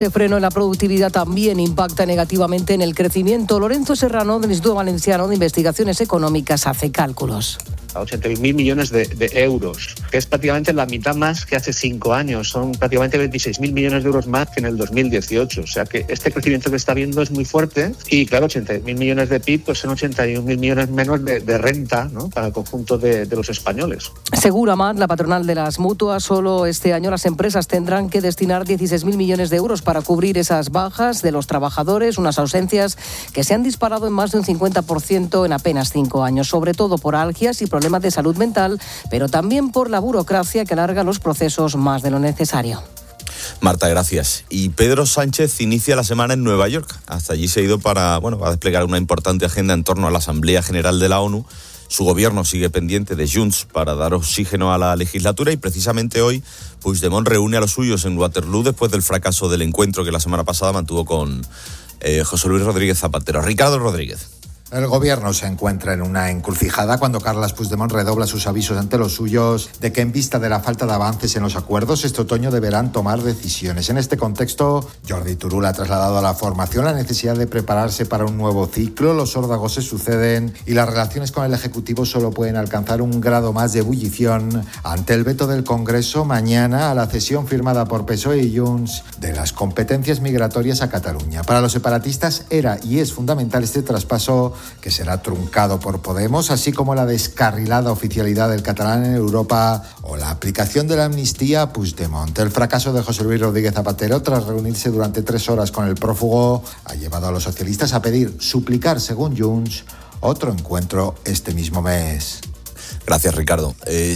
El freno en la productividad también impacta negativamente en el crecimiento. Lorenzo Serrano, del Instituto Valenciano de Investigaciones Económicas, hace cálculos. A 81.000 millones de euros, que es prácticamente la mitad más que hace 5 años. Son prácticamente 26.000 millones de euros más que en el 2018. O sea que este crecimiento que está viendo es muy fuerte. Y claro, 80.000 millones de PIB pues son 81.000 millones menos de renta, ¿no?, para el conjunto de los españoles. Seguramat, la patronal de las mutuas, solo este año las empresas tendrán que destinar 16.000 millones de euros para cubrir esas bajas de los trabajadores, unas ausencias que se han disparado en más de un 50% en apenas 5 años, sobre todo por algias y problemas de salud mental, pero también por la burocracia que alarga los procesos más de lo necesario. Marta, gracias. Y Pedro Sánchez inicia la semana en Nueva York. Hasta allí se ha ido para desplegar una importante agenda en torno a la Asamblea General de la ONU. Su gobierno sigue pendiente de Junts para dar oxígeno a la legislatura y precisamente hoy Puigdemont reúne a los suyos en Waterloo después del fracaso del encuentro que la semana pasada mantuvo con José Luis Rodríguez Zapatero. Ricardo Rodríguez. El gobierno se encuentra en una encrucijada cuando Carles Puigdemont redobla sus avisos ante los suyos de que en vista de la falta de avances en los acuerdos este otoño deberán tomar decisiones. En este contexto, Jordi Turull ha trasladado a la formación la necesidad de prepararse para un nuevo ciclo. Los órdagos se suceden y las relaciones con el Ejecutivo solo pueden alcanzar un grado más de ebullición ante el veto del Congreso mañana a la cesión firmada por PSOE y Junts de las competencias migratorias a Cataluña. Para los separatistas era y es fundamental este traspaso, que será truncado por Podemos, así como la descarrilada oficialidad del catalán en Europa o la aplicación de la amnistía a Puigdemont. El fracaso de José Luis Rodríguez Zapatero, tras reunirse durante 3 horas con el prófugo, ha llevado a los socialistas a suplicar, según Junts, otro encuentro este mismo mes. Gracias, Ricardo.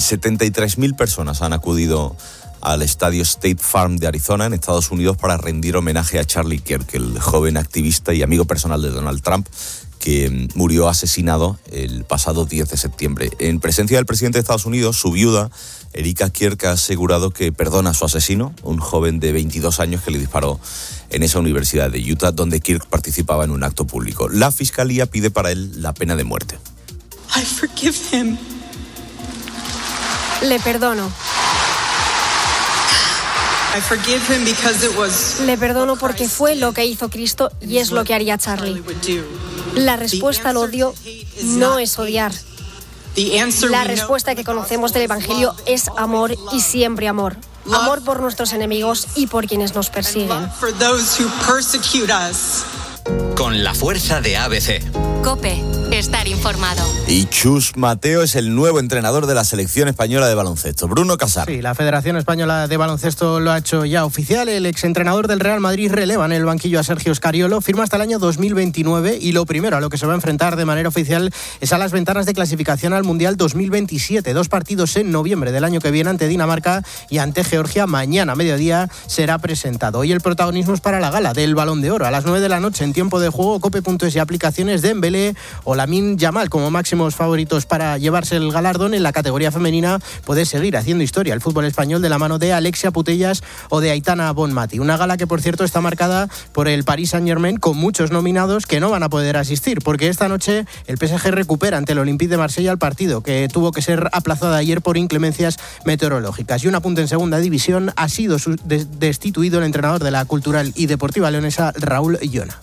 73.000 personas han acudido al estadio State Farm de Arizona, en Estados Unidos, para rendir homenaje a Charlie Kirk, el joven activista y amigo personal de Donald Trump, que murió asesinado el pasado 10 de septiembre. En presencia del presidente de Estados Unidos, su viuda, Erika Kirk, ha asegurado que perdona a su asesino, un joven de 22 años que le disparó en esa universidad de Utah, donde Kirk participaba en un acto público. La fiscalía pide para él la pena de muerte. I forgive him. Le perdono. Le perdono porque fue lo que hizo Cristo y es lo que haría Charlie. La respuesta al odio no es odiar. La respuesta que conocemos del Evangelio es amor y siempre amor. Amor por nuestros enemigos y por quienes nos persiguen. Con la fuerza de ABC. COPE. Estar informado. Y Chus Mateo es el nuevo entrenador de la selección española de baloncesto. Bruno Casar. Sí, la Federación Española de Baloncesto lo ha hecho ya oficial. El exentrenador del Real Madrid releva en el banquillo a Sergio Scariolo. Firma hasta el año 2029 y lo primero a lo que se va a enfrentar de manera oficial es a las ventanas de clasificación al Mundial 2027. 2 partidos en noviembre del año que viene ante Dinamarca y ante Georgia. Mañana a mediodía será presentado. Hoy el protagonismo es para la gala del Balón de Oro. A las 9 de la noche en tiempo de juego, Cope.es y aplicaciones de Dembélé o Lamine Yamal como máximos favoritos para llevarse el galardón. En la categoría femenina puede seguir haciendo historia el fútbol español de la mano de Alexia Putellas o de Aitana Bonmati. Una gala que, por cierto, está marcada por el Paris Saint-Germain, con muchos nominados que no van a poder asistir, porque esta noche el PSG recupera ante el Olympique de Marsella el partido que tuvo que ser aplazado ayer por inclemencias meteorológicas. Y un apunte en segunda división: ha sido destituido el entrenador de la Cultural y Deportiva Leonesa, Raúl Llona.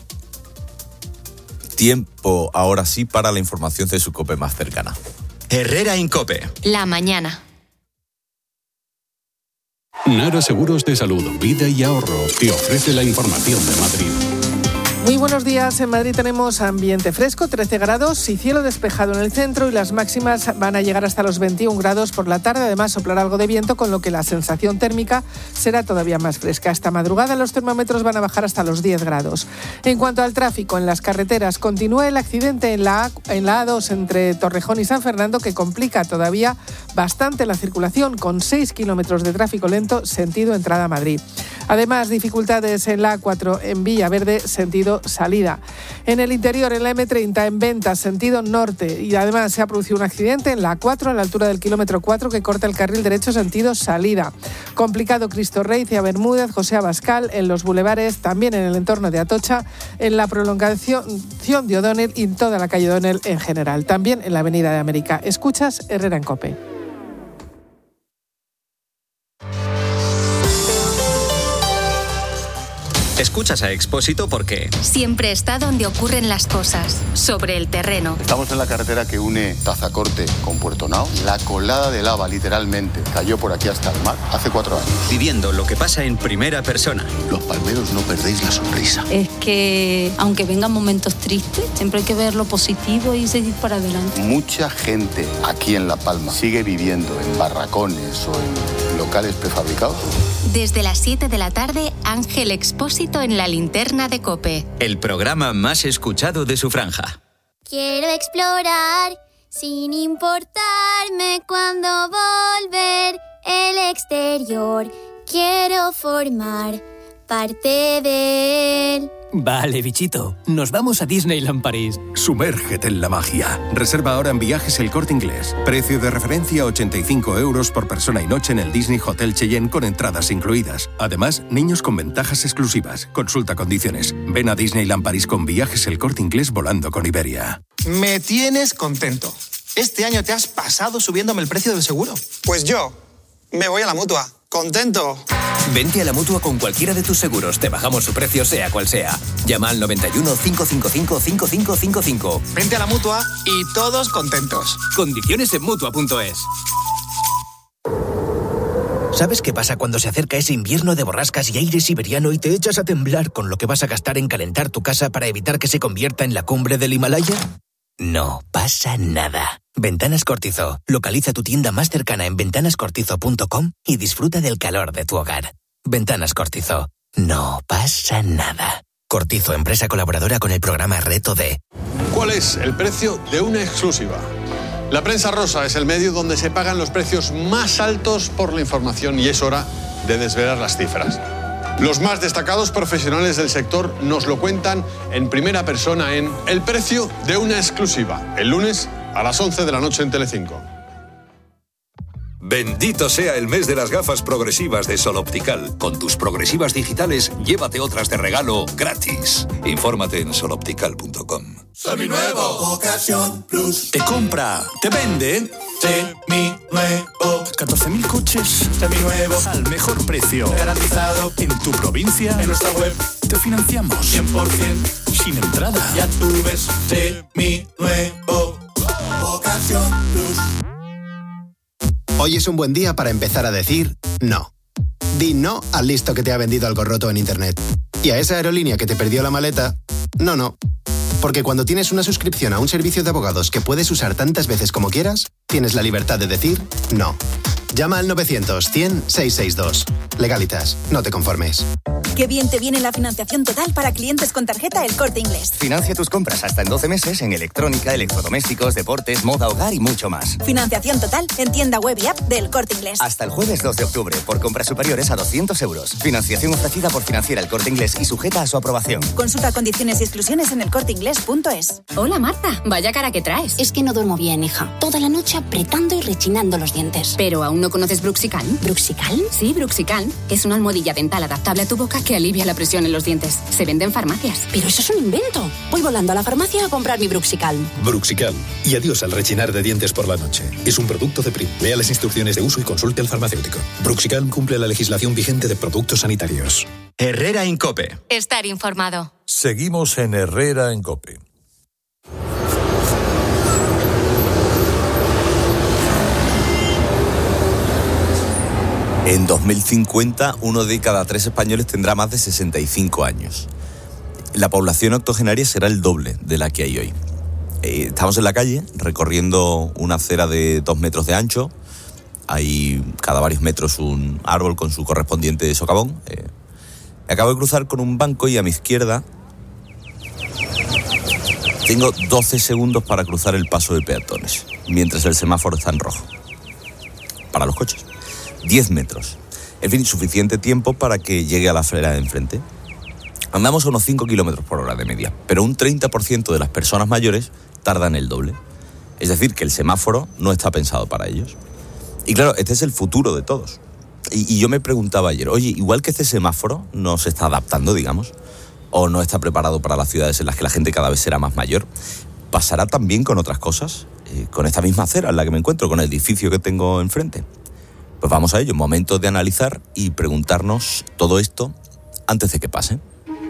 Tiempo ahora sí para la información de su COPE más cercana. Herrera en COPE. La mañana. Nara Seguros de Salud, Vida y Ahorro te ofrece la información de Madrid. Muy buenos días. En Madrid tenemos ambiente fresco, 13 grados y cielo despejado en el centro, y las máximas van a llegar hasta los 21 grados por la tarde. Además, soplará algo de viento, con lo que la sensación térmica será todavía más fresca. Esta madrugada los termómetros van a bajar hasta los 10 grados. En cuanto al tráfico en las carreteras, continúa el accidente en la A2 entre Torrejón y San Fernando, que complica todavía bastante la circulación, con 6 kilómetros de tráfico lento sentido entrada a Madrid. Además, dificultades en la A4 en Villaverde, sentido salida. En el interior, en la M30 en Ventas, sentido norte, y además se ha producido un accidente en la A4 a la altura del kilómetro 4 que corta el carril derecho sentido salida. Complicado Cristo Rey, Cia Bermúdez, José Abascal, en los bulevares, también en el entorno de Atocha, en la prolongación de O'Donnell y en toda la calle O'Donnell en general. También en la Avenida de América. Escuchas Herrera en COPE. Escuchas a Expósito porque siempre está donde ocurren las cosas, sobre el terreno. Estamos en la carretera que une Tazacorte con Puerto Nao. La colada de lava, literalmente, cayó por aquí hasta el mar hace 4 años. Viviendo lo que pasa en primera persona. Los palmeros, no perdéis la sonrisa. Es que, aunque vengan momentos tristes, siempre hay que ver lo positivo y seguir para adelante. Mucha gente aquí en La Palma sigue viviendo en barracones o en locales prefabricados. Desde las 7 de la tarde, Ángel Expósito en La Linterna de COPE. El programa más escuchado de su franja. Quiero explorar sin importarme cuándo volver el exterior. Quiero formar parte de él. Vale, bichito, nos vamos a Disneyland París. Sumérgete en la magia. Reserva ahora en Viajes El Corte Inglés. Precio de referencia 85 € por persona y noche en el Disney Hotel Cheyenne con entradas incluidas. Además, niños con ventajas exclusivas. Consulta condiciones. Ven a Disneyland París con Viajes El Corte Inglés volando con Iberia. Me tienes contento. Este año te has pasado subiéndome el precio del seguro. Pues yo me voy a la Mutua. ¡Contento! Vente a la Mutua con cualquiera de tus seguros. Te bajamos su precio sea cual sea. Llama al 91 555 5555. Vente a la Mutua y todos contentos. Condiciones en Mutua.es. ¿Sabes qué pasa cuando se acerca ese invierno de borrascas y aire siberiano y te echas a temblar con lo que vas a gastar en calentar tu casa para evitar que se convierta en la cumbre del Himalaya? No pasa nada. Ventanas Cortizo. Localiza tu tienda más cercana en ventanascortizo.com y disfruta del calor de tu hogar. Ventanas Cortizo. No pasa nada. Cortizo, empresa colaboradora con el programa Reto D. ¿Cuál es el precio de una exclusiva? La prensa rosa es el medio donde se pagan los precios más altos por la información y es hora de desvelar las cifras. Los más destacados profesionales del sector nos lo cuentan en primera persona en El precio de una exclusiva, el lunes a las 11 de la noche en Telecinco. Bendito sea el mes de las gafas progresivas de Sol Optical. Con tus progresivas digitales, llévate otras de regalo gratis. Infórmate en soloptical.com. Seminuevo, Ocasión Plus. Te compra, te vende. Seminuevo. 14.000 coches. Seminuevo. Al mejor precio. Garantizado. En tu provincia. En nuestra web. Te financiamos. 100%. Sin entrada. Ya tú ves. Seminuevo. Ocasión Plus. Hoy es un buen día para empezar a decir no. Di no al listo que te ha vendido algo roto en internet. Y a esa aerolínea que te perdió la maleta, no. Porque cuando tienes una suscripción a un servicio de abogados que puedes usar tantas veces como quieras, tienes la libertad de decir no. Llama al 900-100-662. Legalitas, no te conformes. Qué bien te viene la financiación total para clientes con tarjeta El Corte Inglés. Financia tus compras hasta en 12 meses en electrónica, electrodomésticos, deportes, moda, hogar y mucho más. Financiación total en tienda web y app del Corte Inglés. Hasta el jueves 2 de octubre por compras superiores a 200 €. Financiación ofrecida por Financiera El Corte Inglés y sujeta a su aprobación. Consulta condiciones y exclusiones en elcorteinglés.es. Hola Marta, vaya cara que traes. Es que no duermo bien, hija. Toda la noche apretando y rechinando los dientes. Pero aún no conoces Bruxicalm. ¿Bruxicalm? Sí, Bruxicalm, que es una almohadilla dental adaptable a tu boca que alivia la presión en los dientes. Se vende en farmacias. Pero eso es un invento. Voy volando a la farmacia a comprar mi Bruxicalm. Bruxicalm. Y adiós al rechinar de dientes por la noche. Es un producto de Prim. Lea las instrucciones de uso y consulte al farmacéutico. Bruxicalm cumple la legislación vigente de productos sanitarios. Herrera en COPE. Estar informado. Seguimos en Herrera en COPE. En 2050, 1 de cada 3 españoles tendrá más de 65 años. La población octogenaria será el doble de la que hay hoy. Estamos en la calle, recorriendo una acera de 2 metros de ancho. Hay cada varios metros un árbol con su correspondiente socavón. Acabo de cruzar con un banco y a mi izquierda tengo 12 segundos para cruzar el paso de peatones, mientras el semáforo está en rojo. Para los coches. 10 metros. En fin, suficiente tiempo para que llegue a la acera de enfrente. Andamos a unos 5 kilómetros por hora de media, pero un 30% de las personas mayores tardan el doble. Es decir, que el semáforo no está pensado para ellos. Y claro, este es el futuro de todos. Y yo me preguntaba ayer, oye, igual que este semáforo no se está adaptando, digamos, o no está preparado para las ciudades en las que la gente cada vez será más mayor, ¿pasará también con otras cosas? Con esta misma acera en la que me encuentro, con el edificio que tengo enfrente. Pues vamos a ello, momento de analizar y preguntarnos todo esto antes de que pase.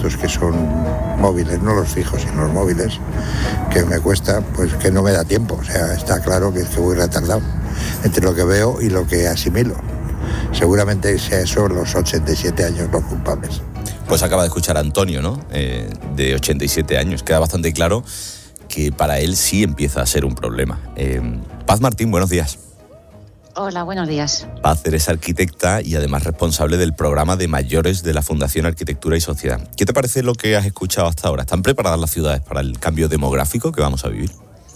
estos que son móviles, no los fijos, sino los móviles, que me cuesta, pues que no me da tiempo. O sea, está claro que voy retardado entre lo que veo y lo que asimilo. Seguramente sea eso los 87 años los culpables. Pues acaba de escuchar a Antonio, ¿no? De 87 años. Queda bastante claro que para él sí empieza a ser un problema. Paz Martín, buenos días. Hola, buenos días. Paz, eres arquitecta y además responsable del programa de mayores de la Fundación Arquitectura y Sociedad. ¿Qué te parece lo que has escuchado hasta ahora? ¿Están preparadas las ciudades para el cambio demográfico que vamos a vivir?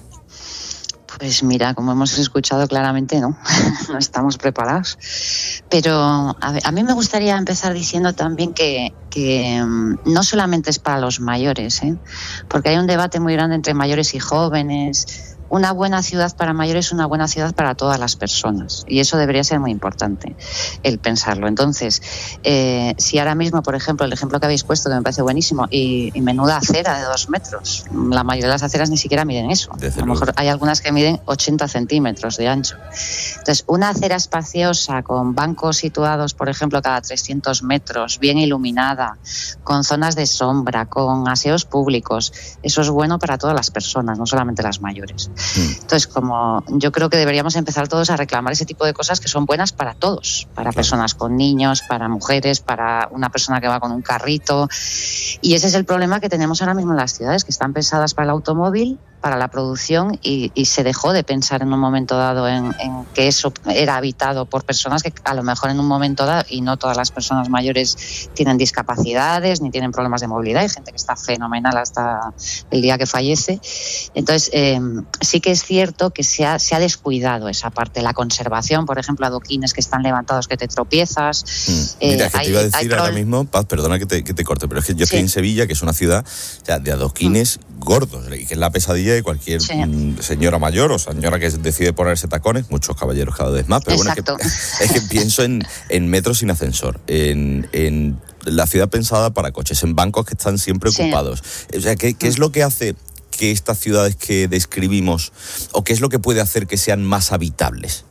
Pues mira, como hemos escuchado claramente, no estamos preparados. Pero a mí me gustaría empezar diciendo también que no solamente es para los mayores, porque hay un debate muy grande entre mayores y jóvenes. Una buena ciudad para mayores es una buena ciudad para todas las personas, y eso debería ser muy importante, el pensarlo. Entonces, si ahora mismo, por ejemplo, el ejemplo que habéis puesto, que me parece buenísimo, y menuda acera de 2 metros, la mayoría de las aceras ni siquiera miden eso. A lo mejor hay algunas que miden 80 centímetros de ancho. Entonces, una acera espaciosa, con bancos situados, por ejemplo, cada 300 metros, bien iluminada, con zonas de sombra, con aseos públicos, eso es bueno para todas las personas, no solamente las mayores. Entonces, como yo creo que deberíamos empezar todos a reclamar ese tipo de cosas que son buenas para todos, para personas con niños, para mujeres, para una persona que va con un carrito. Y ese es el problema que tenemos ahora mismo en las ciudades, que están pensadas para el automóvil, para la producción, y se dejó de pensar en un momento dado en que eso era habitado por personas que a lo mejor en un momento dado, y no todas las personas mayores tienen discapacidades ni tienen problemas de movilidad, hay gente que está fenomenal hasta el día que fallece. Entonces sí que es cierto que se ha descuidado esa parte, la conservación, por ejemplo, adoquines que están levantados que te tropiezas. Mira, que te iba a decir ahora mismo, Paz, perdona que te corte, pero es que yo estoy en Sevilla, que es una ciudad de adoquines gordos, que es la pesadilla de cualquier señora mayor o señora que decide ponerse tacones, muchos caballeros cada vez más, pero bueno, es que pienso en metros sin ascensor, en la ciudad pensada para coches, en bancos que están siempre ocupados. O sea, ¿qué es lo que hace que estas ciudades que describimos, o qué es lo que puede hacer que sean más habitables?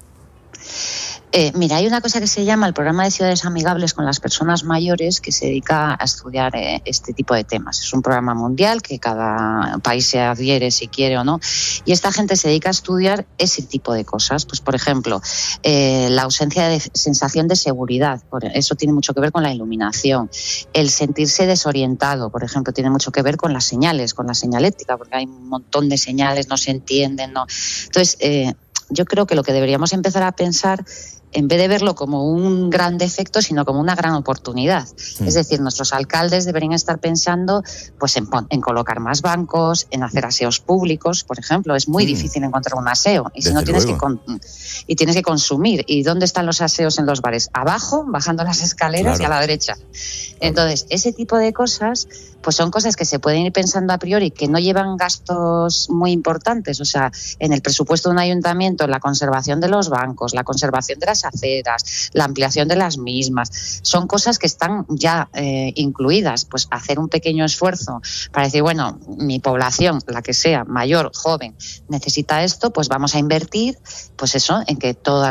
Mira, hay una cosa que se llama el Programa de Ciudades Amigables con las Personas Mayores, que se dedica a estudiar este tipo de temas. Es un programa mundial que cada país se adhiere si quiere o no, y esta gente se dedica a estudiar ese tipo de cosas. Pues, por ejemplo, la ausencia de sensación de seguridad, eso tiene mucho que ver con la iluminación. El sentirse desorientado, por ejemplo, tiene mucho que ver con las señales, con la señalética, porque hay un montón de señales, no se entienden, no. Entonces, yo creo que lo que deberíamos empezar a pensar, en vez de verlo como un gran defecto, sino como una gran oportunidad. Es decir, nuestros alcaldes deberían estar pensando pues en colocar más bancos, en hacer aseos públicos, por ejemplo. Es muy difícil encontrar un aseo, y si no tienes que consumir. ¿Y dónde están los aseos en los bares? Abajo, bajando las escaleras, y a la derecha. Entonces, ese tipo de cosas pues son cosas que se pueden ir pensando a priori, que no llevan gastos muy importantes. O sea, en el presupuesto de un ayuntamiento, la conservación de los bancos, la conservación de las aceras, la ampliación de las mismas, son cosas que están ya incluidas. Pues hacer un pequeño esfuerzo para decir, bueno, mi población, la que sea, mayor, joven, necesita esto, pues vamos a invertir, pues eso, en que todas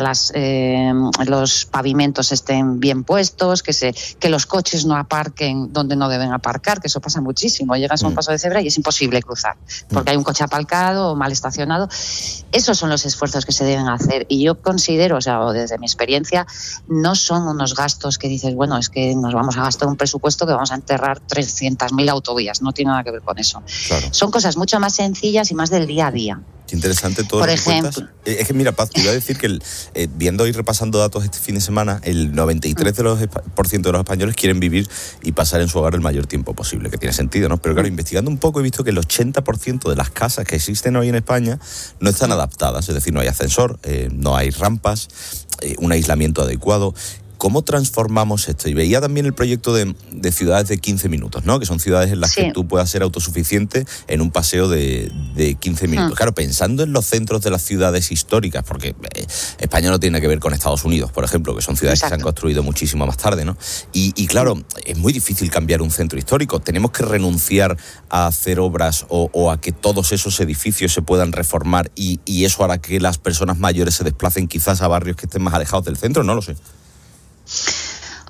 los pavimentos estén bien puestos, que los coches no aparquen donde no deben aparcar, que eso pasa muchísimo. Llegas a un paso de cebra y es imposible cruzar, porque hay un coche aparcado o mal estacionado. Esos son los esfuerzos que se deben hacer, y yo considero, o desde mi experiencia, no son unos gastos que dices, bueno, es que nos vamos a gastar un presupuesto que vamos a enterrar 300.000 autovías, no tiene nada que ver con eso. Claro. Son cosas mucho más sencillas y más del día a día. Qué interesante todo lo que cuentas. Es que mira, Paz, te iba a decir que viendo y repasando datos este fin de semana, el 93% de los españoles quieren vivir y pasar en su hogar el mayor tiempo posible, que tiene sentido, ¿no? Pero claro, investigando un poco he visto que el 80% de las casas que existen hoy en España no están adaptadas, es decir, no hay ascensor, no hay rampas, un aislamiento adecuado. ¿Cómo transformamos esto? Y veía también el proyecto de ciudades de 15 minutos, ¿no? Que son ciudades en las que tú puedas ser autosuficiente en un paseo de 15 minutos. Claro, pensando en los centros de las ciudades históricas, porque España no tiene que ver con Estados Unidos, por ejemplo, que son ciudades que se han construido muchísimo más tarde, ¿no? Y claro, es muy difícil cambiar un centro histórico. Tenemos que renunciar a hacer obras o a que todos esos edificios se puedan reformar y eso hará que las personas mayores se desplacen quizás a barrios que estén más alejados del centro, no lo sé.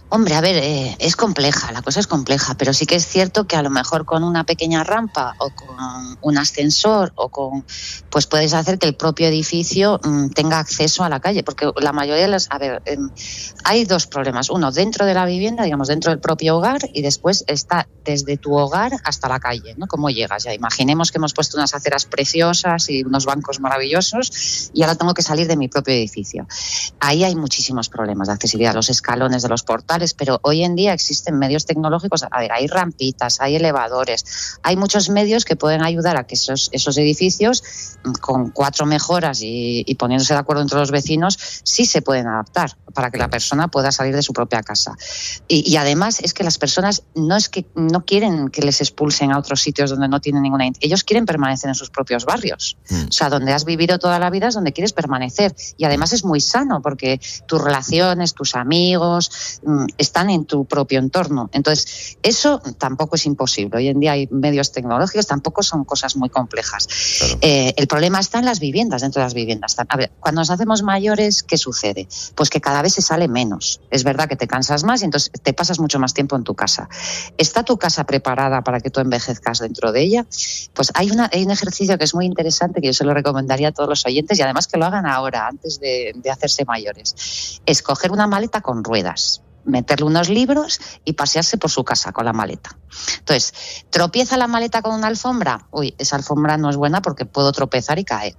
Hombre, a ver, es compleja, la cosa es compleja, pero sí que es cierto que a lo mejor con una pequeña rampa o con un ascensor pues puedes hacer que el propio edificio tenga acceso a la calle, porque la mayoría de las... A ver, hay dos problemas. Uno, dentro de la vivienda, digamos, dentro del propio hogar, y después está desde tu hogar hasta la calle, ¿no? ¿Cómo llegas? Ya imaginemos que hemos puesto unas aceras preciosas y unos bancos maravillosos y ahora tengo que salir de mi propio edificio. Ahí hay muchísimos problemas de accesibilidad, los escalones de los portales, pero hoy en día existen medios tecnológicos, a ver, hay rampitas, hay elevadores, hay muchos medios que pueden ayudar a que esos edificios, con 4 mejoras y poniéndose de acuerdo entre los vecinos, sí se pueden adaptar para que la persona pueda salir de su propia casa. Y además es que las personas no quieren que les expulsen a otros sitios donde no tienen ninguna... Ellos quieren permanecer en sus propios barrios. O sea, donde has vivido toda la vida es donde quieres permanecer. Y además es muy sano porque tus relaciones, tus amigos... están en tu propio entorno. Entonces, eso tampoco es imposible. Hoy en día hay medios tecnológicos, tampoco son cosas muy complejas. Claro. El problema está en las viviendas, dentro de las viviendas. A ver, cuando nos hacemos mayores, ¿qué sucede? Pues que cada vez se sale menos. Es verdad que te cansas más y entonces te pasas mucho más tiempo en tu casa. ¿Está tu casa preparada para que tú envejezcas dentro de ella? Pues hay un ejercicio que es muy interesante que yo se lo recomendaría a todos los oyentes y además que lo hagan ahora, antes de hacerse mayores. Es coger una maleta con ruedas, meterle unos libros y pasearse por su casa con la maleta. Entonces, ¿tropieza la maleta con una alfombra? Uy, esa alfombra no es buena porque puedo tropezar y caer.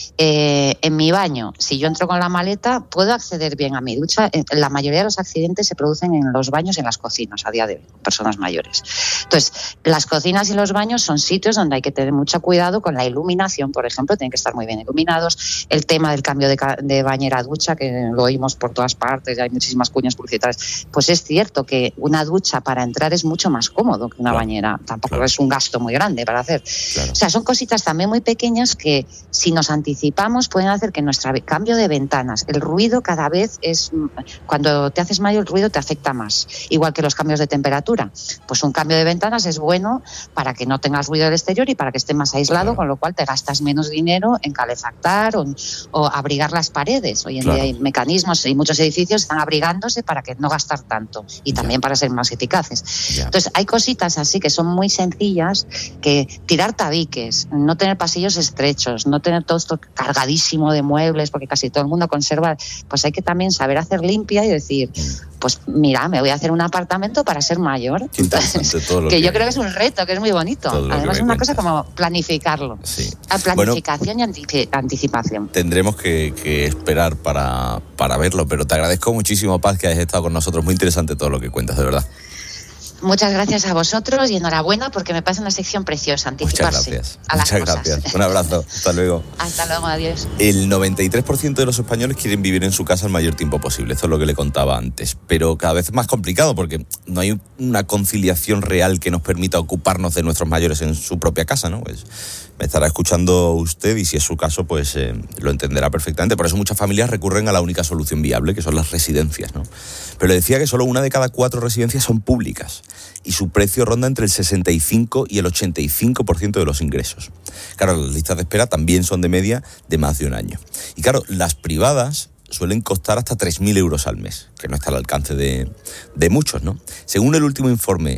En mi baño, si yo entro con la maleta, puedo acceder bien a mi ducha. La mayoría de los accidentes se producen en los baños y en las cocinas a día de hoy, personas mayores. Entonces, las cocinas y los baños son sitios donde hay que tener mucho cuidado con la iluminación, por ejemplo, tienen que estar muy bien iluminados. El tema del cambio de bañera a ducha, que lo oímos por todas partes, hay muchísimas cuñas publicitarias. Pues es cierto que una ducha para entrar es mucho más cómodo que una bañera. Tampoco es un gasto muy grande para hacer. O sea, son cositas también muy pequeñas que si nos anticipamos pueden hacer que nuestro cambio de ventanas, el ruido cada vez es... Cuando te haces mayor el ruido te afecta más. Igual que los cambios de temperatura. Pues un cambio de ventanas es bueno para que no tengas ruido del exterior y para que esté más aislado, con lo cual te gastas menos dinero en calefactar o abrigar las paredes. Hoy en día hay mecanismos y muchos edificios están abrigándose para que no gastar tanto y también para ser más eficaces. Entonces hay cositas así que son muy sencillas, que tirar tabiques, no tener pasillos estrechos, no tener todo esto cargadísimo de muebles porque casi todo el mundo conserva, pues hay que también saber hacer limpia y decir, pues mira, me voy a hacer un apartamento para ser mayor. Entonces, todo lo que yo creo que es un reto, que es muy bonito. Además es una cosa como planificarlo. Sí. A planificación y anticipación. Tendremos que esperar para verlo, pero te agradezco muchísimo, Paz, que hayas estado con nosotros. Muy interesante todo lo que cuentas, de verdad. Muchas gracias a vosotros y enhorabuena porque me parece una sección preciosa, anticiparse. Muchas gracias. Un abrazo. Hasta luego. Hasta luego, adiós. El 93% de los españoles quieren vivir en su casa el mayor tiempo posible. Esto es lo que le contaba antes. Pero cada vez es más complicado porque no hay una conciliación real que nos permita ocuparnos de nuestros mayores en su propia casa, ¿no? Pues me estará escuchando usted y si es su caso, pues lo entenderá perfectamente. Por eso muchas familias recurren a la única solución viable, que son las residencias, ¿no? Pero le decía que solo 1 de cada 4 residencias son públicas y su precio ronda entre el 65 y el 85% de los ingresos. Claro, las listas de espera también son de media de más de un año. Y claro, las privadas suelen costar hasta 3.000 euros al mes, que no está al alcance de muchos, ¿no? Según el último informe,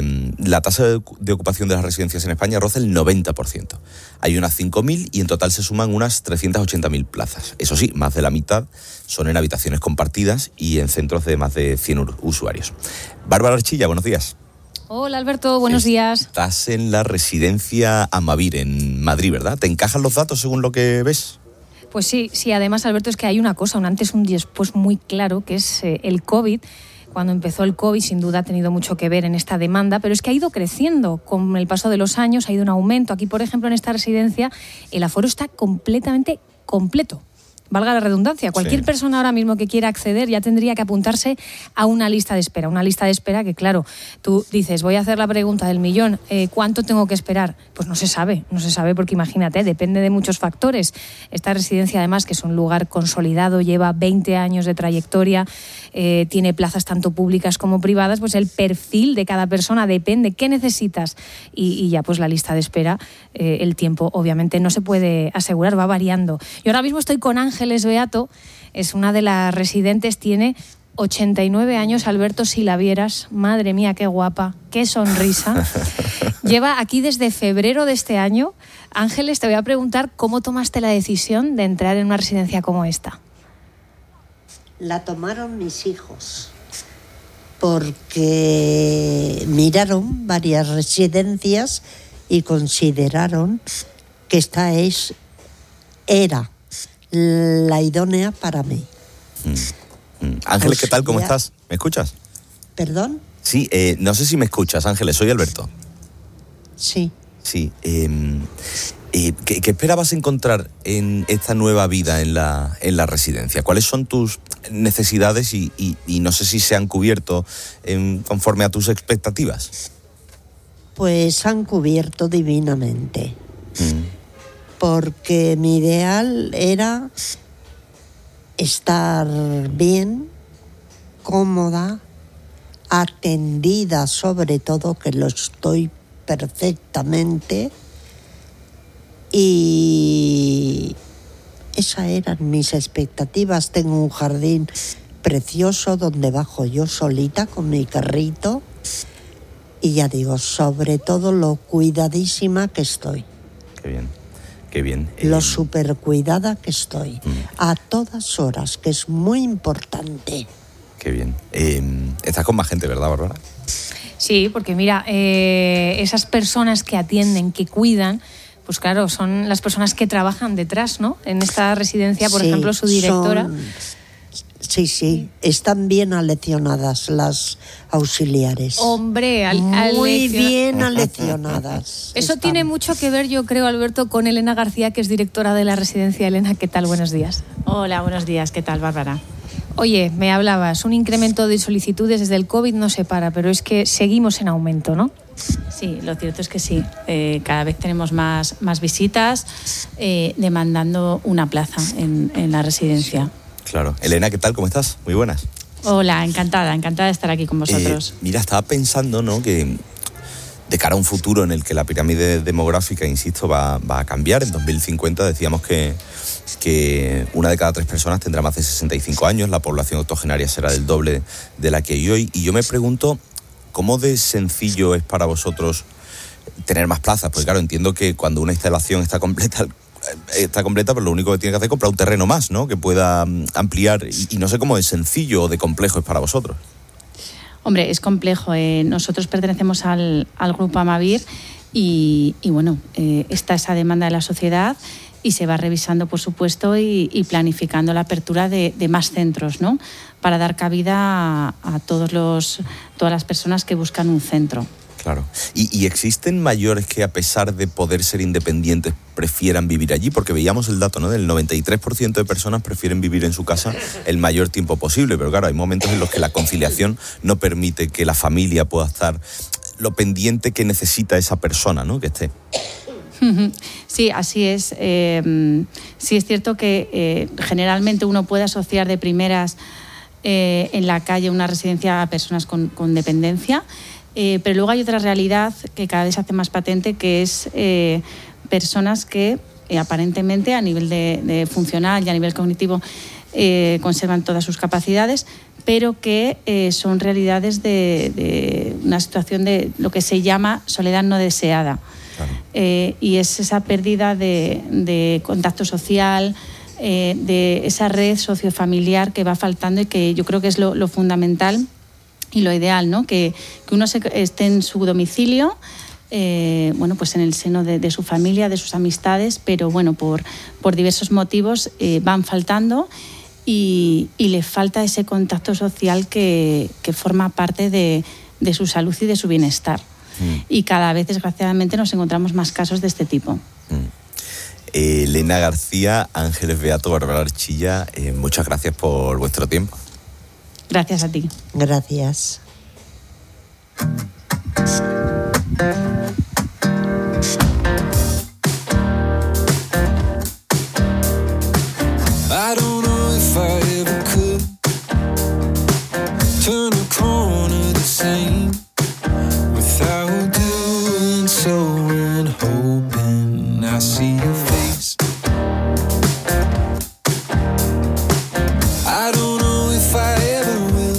la tasa de ocupación de las residencias en España roza el 90%. Hay unas 5.000 y en total se suman unas 380.000 plazas. Eso sí, más de la mitad son en habitaciones compartidas y en centros de más de 100 usuarios. Bárbara Archilla, buenos días. Hola Alberto, buenos días. Estás en la residencia Amavir en Madrid, ¿verdad? ¿Te encajan los datos según lo que ves? Pues sí, además Alberto, es que hay una cosa, un antes y un después muy claro, que es el COVID. Cuando empezó el COVID, sin duda ha tenido mucho que ver en esta demanda, pero es que ha ido creciendo con el paso de los años, ha ido un aumento. Aquí, por ejemplo, en esta residencia, el aforo está completamente completo. Valga la redundancia, cualquier persona ahora mismo que quiera acceder ya tendría que apuntarse a una lista de espera. Una lista de espera que, claro, tú dices, voy a hacer la pregunta del millón, ¿cuánto tengo que esperar? Pues no se sabe porque imagínate, depende de muchos factores. Esta residencia, además, que es un lugar consolidado, lleva 20 años de trayectoria, tiene plazas tanto públicas como privadas, pues el perfil de cada persona depende, qué necesitas. Y ya pues la lista de espera, el tiempo obviamente no se puede asegurar, va variando. Yo ahora mismo estoy con Ángeles Beato, es una de las residentes, tiene 89 años, Alberto, si la vieras. Madre mía, qué guapa, qué sonrisa. Lleva aquí desde febrero de este año. Ángeles, te voy a preguntar cómo tomaste la decisión de entrar en una residencia como esta. La tomaron mis hijos, porque miraron varias residencias y consideraron que esta era la idónea para mí. Ángeles, ¿qué tal? ¿Cómo estás? ¿Me escuchas? ¿Perdón? Sí, no sé si me escuchas, Ángeles, soy Alberto. Sí. Sí. ¿Qué esperabas encontrar en esta nueva vida en la residencia? ¿Cuáles son tus necesidades y no sé si se han cubierto conforme a tus expectativas? Pues han cubierto divinamente. Porque mi ideal era estar bien, cómoda, atendida sobre todo, que lo estoy perfectamente, y esas eran mis expectativas. Tengo un jardín precioso donde bajo yo solita con mi carrito y ya digo, sobre todo lo cuidadísima que estoy. Qué bien, qué bien. Lo súper cuidada que estoy, a todas horas, que es muy importante. Qué bien. Estás con más gente, ¿verdad, Bárbara? Sí, porque mira, esas personas que atienden, que cuidan, pues claro, son las personas que trabajan detrás, ¿no? En esta residencia, por ejemplo, su directora. Sí, están bien aleccionadas las auxiliares. Hombre, muy bien aleccionadas. Eso tiene mucho que ver, yo creo, Alberto, con Elena García, que es directora de la residencia. Elena, ¿qué tal? Buenos días. Hola, buenos días. ¿Qué tal, Bárbara? Oye, me hablabas, un incremento de solicitudes desde el COVID no se para, pero es que seguimos en aumento, ¿no? Sí, lo cierto es que sí. Cada vez tenemos más visitas demandando una plaza en la residencia. Claro. Elena, ¿qué tal? ¿Cómo estás? Muy buenas. Hola, encantada de estar aquí con vosotros. Mira, estaba pensando, ¿no?, que de cara a un futuro en el que la pirámide demográfica, insisto, va a cambiar. En 2050 decíamos que una de cada 3 personas tendrá más de 65 años, la población octogenaria será del doble de la que hay hoy. Y yo me pregunto, ¿cómo de sencillo es para vosotros tener más plazas? Pues claro, entiendo que cuando una instalación está completa, pero lo único que tiene que hacer es comprar un terreno más, ¿no?, que pueda ampliar. Y no sé cómo de sencillo o de complejo es para vosotros. Hombre, es complejo. Nosotros pertenecemos al grupo Amavir y bueno, está esa demanda de la sociedad y se va revisando, por supuesto, y planificando la apertura de más centros, ¿no?, para dar cabida a todas las personas que buscan un centro. Claro. ¿Y existen mayores que, a pesar de poder ser independientes, prefieran vivir allí? Porque veíamos el dato, ¿no?, del 93% de personas prefieren vivir en su casa el mayor tiempo posible. Pero claro, hay momentos en los que la conciliación no permite que la familia pueda estar lo pendiente que necesita esa persona, ¿no?, que esté. Sí, así es. Sí es cierto que generalmente uno puede asociar de primeras en la calle una residencia a personas con dependencia. Pero luego hay otra realidad que cada vez se hace más patente, que es personas que aparentemente a nivel de funcional y a nivel cognitivo conservan todas sus capacidades, pero que son realidades de una situación de lo que se llama soledad no deseada. Claro. Y es esa pérdida de contacto social, de esa red sociofamiliar que va faltando y que yo creo que es lo fundamental y lo ideal, ¿no? Que uno esté en su domicilio, bueno, pues en el seno de su familia, de sus amistades, pero bueno, por diversos motivos van faltando y le falta ese contacto social que forma parte de su salud y de su bienestar. Y cada vez, desgraciadamente, nos encontramos más casos de este tipo. Elena García, Ángeles Beato, Bárbara Archilla, muchas gracias por vuestro tiempo. Gracias a ti. Gracias. I don't know if I ever could turn a corner the same without doing so and hoping I see your face. I don't know if I ever will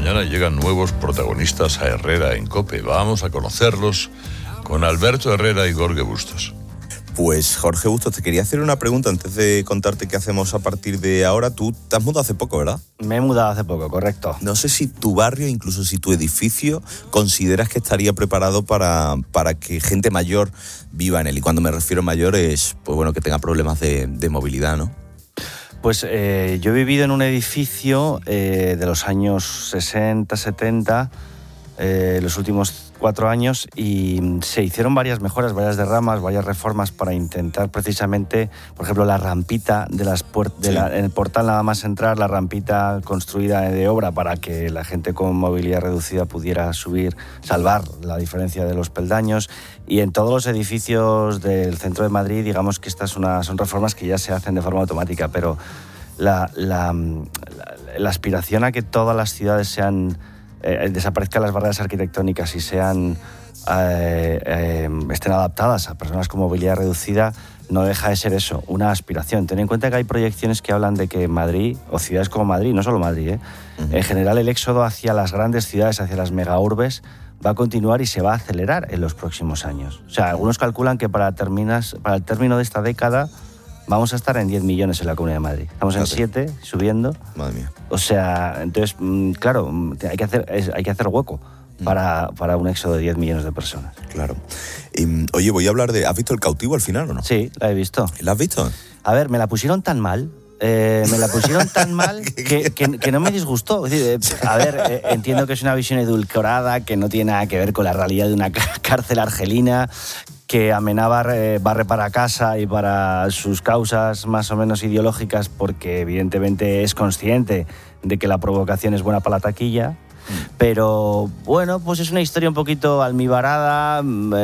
mañana llegan nuevos protagonistas a Herrera en COPE. Vamos a conocerlos con Alberto Herrera y Jorge Bustos. Pues Jorge Bustos, te quería hacer una pregunta antes de contarte qué hacemos a partir de ahora. Tú te has mudado hace poco, ¿verdad? Me he mudado hace poco, correcto. No sé si tu barrio, incluso si tu edificio, consideras que estaría preparado para que gente mayor viva en él. Y cuando me refiero a mayor es, pues bueno, que tenga problemas de movilidad, ¿no? Pues yo he vivido en un edificio de los años 60, 70, los últimos 4 años, y se hicieron varias mejoras, varias derramas, varias reformas para intentar precisamente, por ejemplo, la rampita de las en el portal nada más entrar, la rampita construida de obra para que la gente con movilidad reducida pudiera subir, salvar la diferencia de los peldaños. Y en todos los edificios del centro de Madrid, digamos que estas son reformas que ya se hacen de forma automática, pero la aspiración a que todas las ciudades desaparezcan las barreras arquitectónicas y estén adaptadas a personas con movilidad reducida, no deja de ser eso, una aspiración. Ten en cuenta que hay proyecciones que hablan de que Madrid, o ciudades como Madrid, no solo Madrid, en general el éxodo hacia las grandes ciudades, hacia las megaurbes, va a continuar y se va a acelerar en los próximos años. O sea, algunos calculan que para el término de esta década vamos a estar en 10 millones en la Comunidad de Madrid. Estamos en 7, subiendo. Madre mía. O sea, entonces, claro, hay que hacer hueco para un éxodo de 10 millones de personas. Claro. Oye, voy a hablar de... ¿Has visto El cautivo al final o no? Sí, la he visto. ¿La has visto? A ver, me la pusieron tan mal... que no me disgustó. Es decir, entiendo que es una visión edulcorada, que no tiene nada que ver con la realidad de una cárcel argelina, que Amenábar barre para casa y para sus causas más o menos ideológicas, porque evidentemente es consciente de que la provocación es buena para la taquilla. Pero bueno, pues es una historia un poquito almibarada.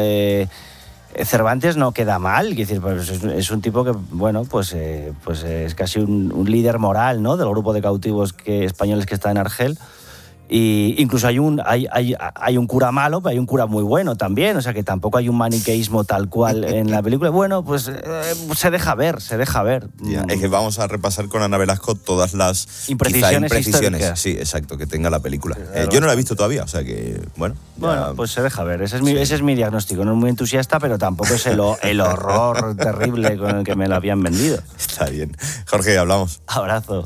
Cervantes no queda mal, es decir, pues es un tipo que, bueno, pues es casi un líder moral, ¿no?, del grupo de cautivos españoles que está en Argel. Y incluso hay un cura malo, pero hay un cura muy bueno también, o sea que tampoco hay un maniqueísmo tal cual en la película. Bueno, pues se deja ver. Ya, es que vamos a repasar con Ana Velasco todas las imprecisiones. Sí, exacto, que tenga la película. Yo no la he visto todavía, o sea que, bueno. Bueno, pues se deja ver, ese es mi diagnóstico. No es muy entusiasta, pero tampoco es el horror terrible con el que me lo habían vendido. Está bien. Jorge, hablamos. Abrazo.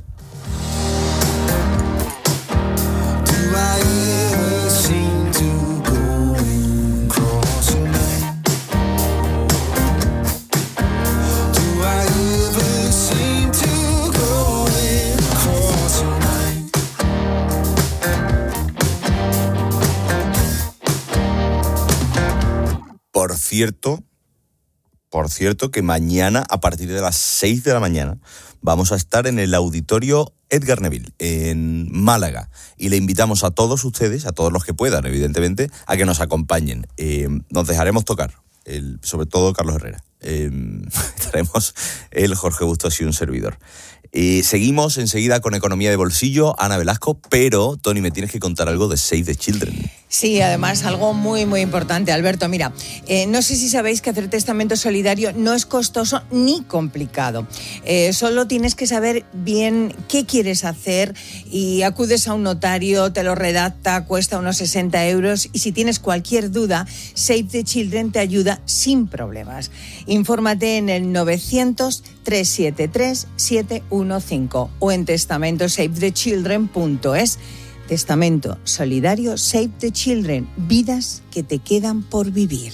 Por cierto, que mañana, a partir de las 6 de la mañana, vamos a estar en el Auditorio Edgar Neville, en Málaga. Y le invitamos a todos ustedes, a todos los que puedan, evidentemente, a que nos acompañen. Nos dejaremos tocar, sobre todo Carlos Herrera. Estaremos el Jorge Bustos y un servidor. Seguimos enseguida con Economía de Bolsillo, Ana Velasco, pero, Tony, me tienes que contar algo de Save the Children. Sí, además algo muy, muy importante. Alberto, mira, no sé si sabéis que hacer testamento solidario no es costoso ni complicado. Solo tienes que saber bien qué quieres hacer y acudes a un notario, te lo redacta, cuesta unos 60 euros y si tienes cualquier duda, Save the Children te ayuda sin problemas. Infórmate en el 900-373-715 o en testamentoSaveTheChildren.es. Testamento solidario Save the Children. Vidas que te quedan por vivir.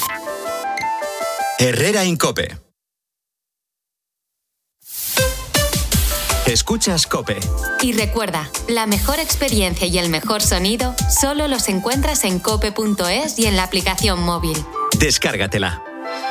Herrera en COPE. Escuchas COPE. Y recuerda, la mejor experiencia y el mejor sonido solo los encuentras en cope.es y en la aplicación móvil. Descárgatela.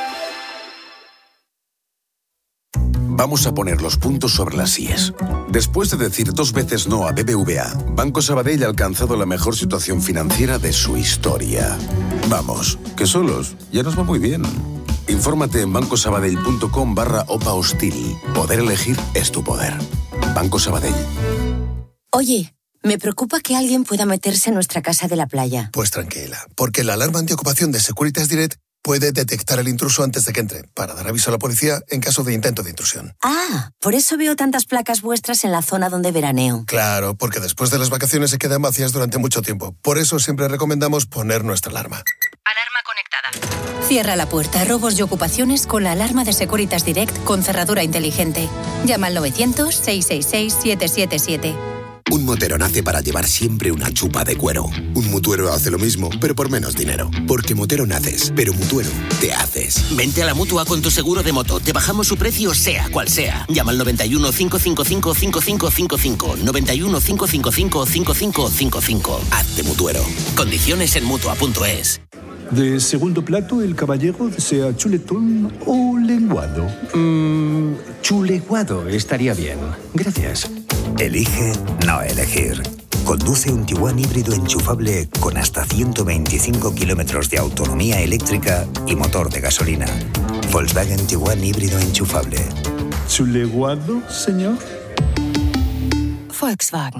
Vamos a poner los puntos sobre las íes. Después de decir 2 veces no a BBVA, Banco Sabadell ha alcanzado la mejor situación financiera de su historia. Vamos, que solos ya nos va muy bien. Infórmate en bancosabadell.com/OPA hostil. Poder elegir es tu poder. Banco Sabadell. Oye, me preocupa que alguien pueda meterse en nuestra casa de la playa. Pues tranquila, porque la alarma antiocupación de Securitas Direct puede detectar el intruso antes de que entre, para dar aviso a la policía en caso de intento de intrusión. Ah, por eso veo tantas placas vuestras en la zona donde veraneo. Claro, porque después de las vacaciones se quedan vacías durante mucho tiempo. Por eso siempre recomendamos poner nuestra alarma. Alarma conectada. Cierra la puerta a robos y ocupaciones con la alarma de Securitas Direct con cerradura inteligente. Llama al 900-666-777. Un motero nace para llevar siempre una chupa de cuero. Un mutuero hace lo mismo, pero por menos dinero. Porque motero naces, pero mutuero te haces. Vente a la Mutua con tu seguro de moto. Te bajamos su precio sea cual sea. Llama al 91 555 5555. 91 555 5555. Hazte mutuero. Condiciones en Mutua.es. De segundo plato, el caballero desea chuletón o lenguado. Chuleguado estaría bien. Gracias. Elige no elegir. Conduce un Tiguan híbrido enchufable con hasta 125 kilómetros de autonomía eléctrica y motor de gasolina. Volkswagen Tiguan híbrido enchufable. ¿Chuleguado, señor? Volkswagen.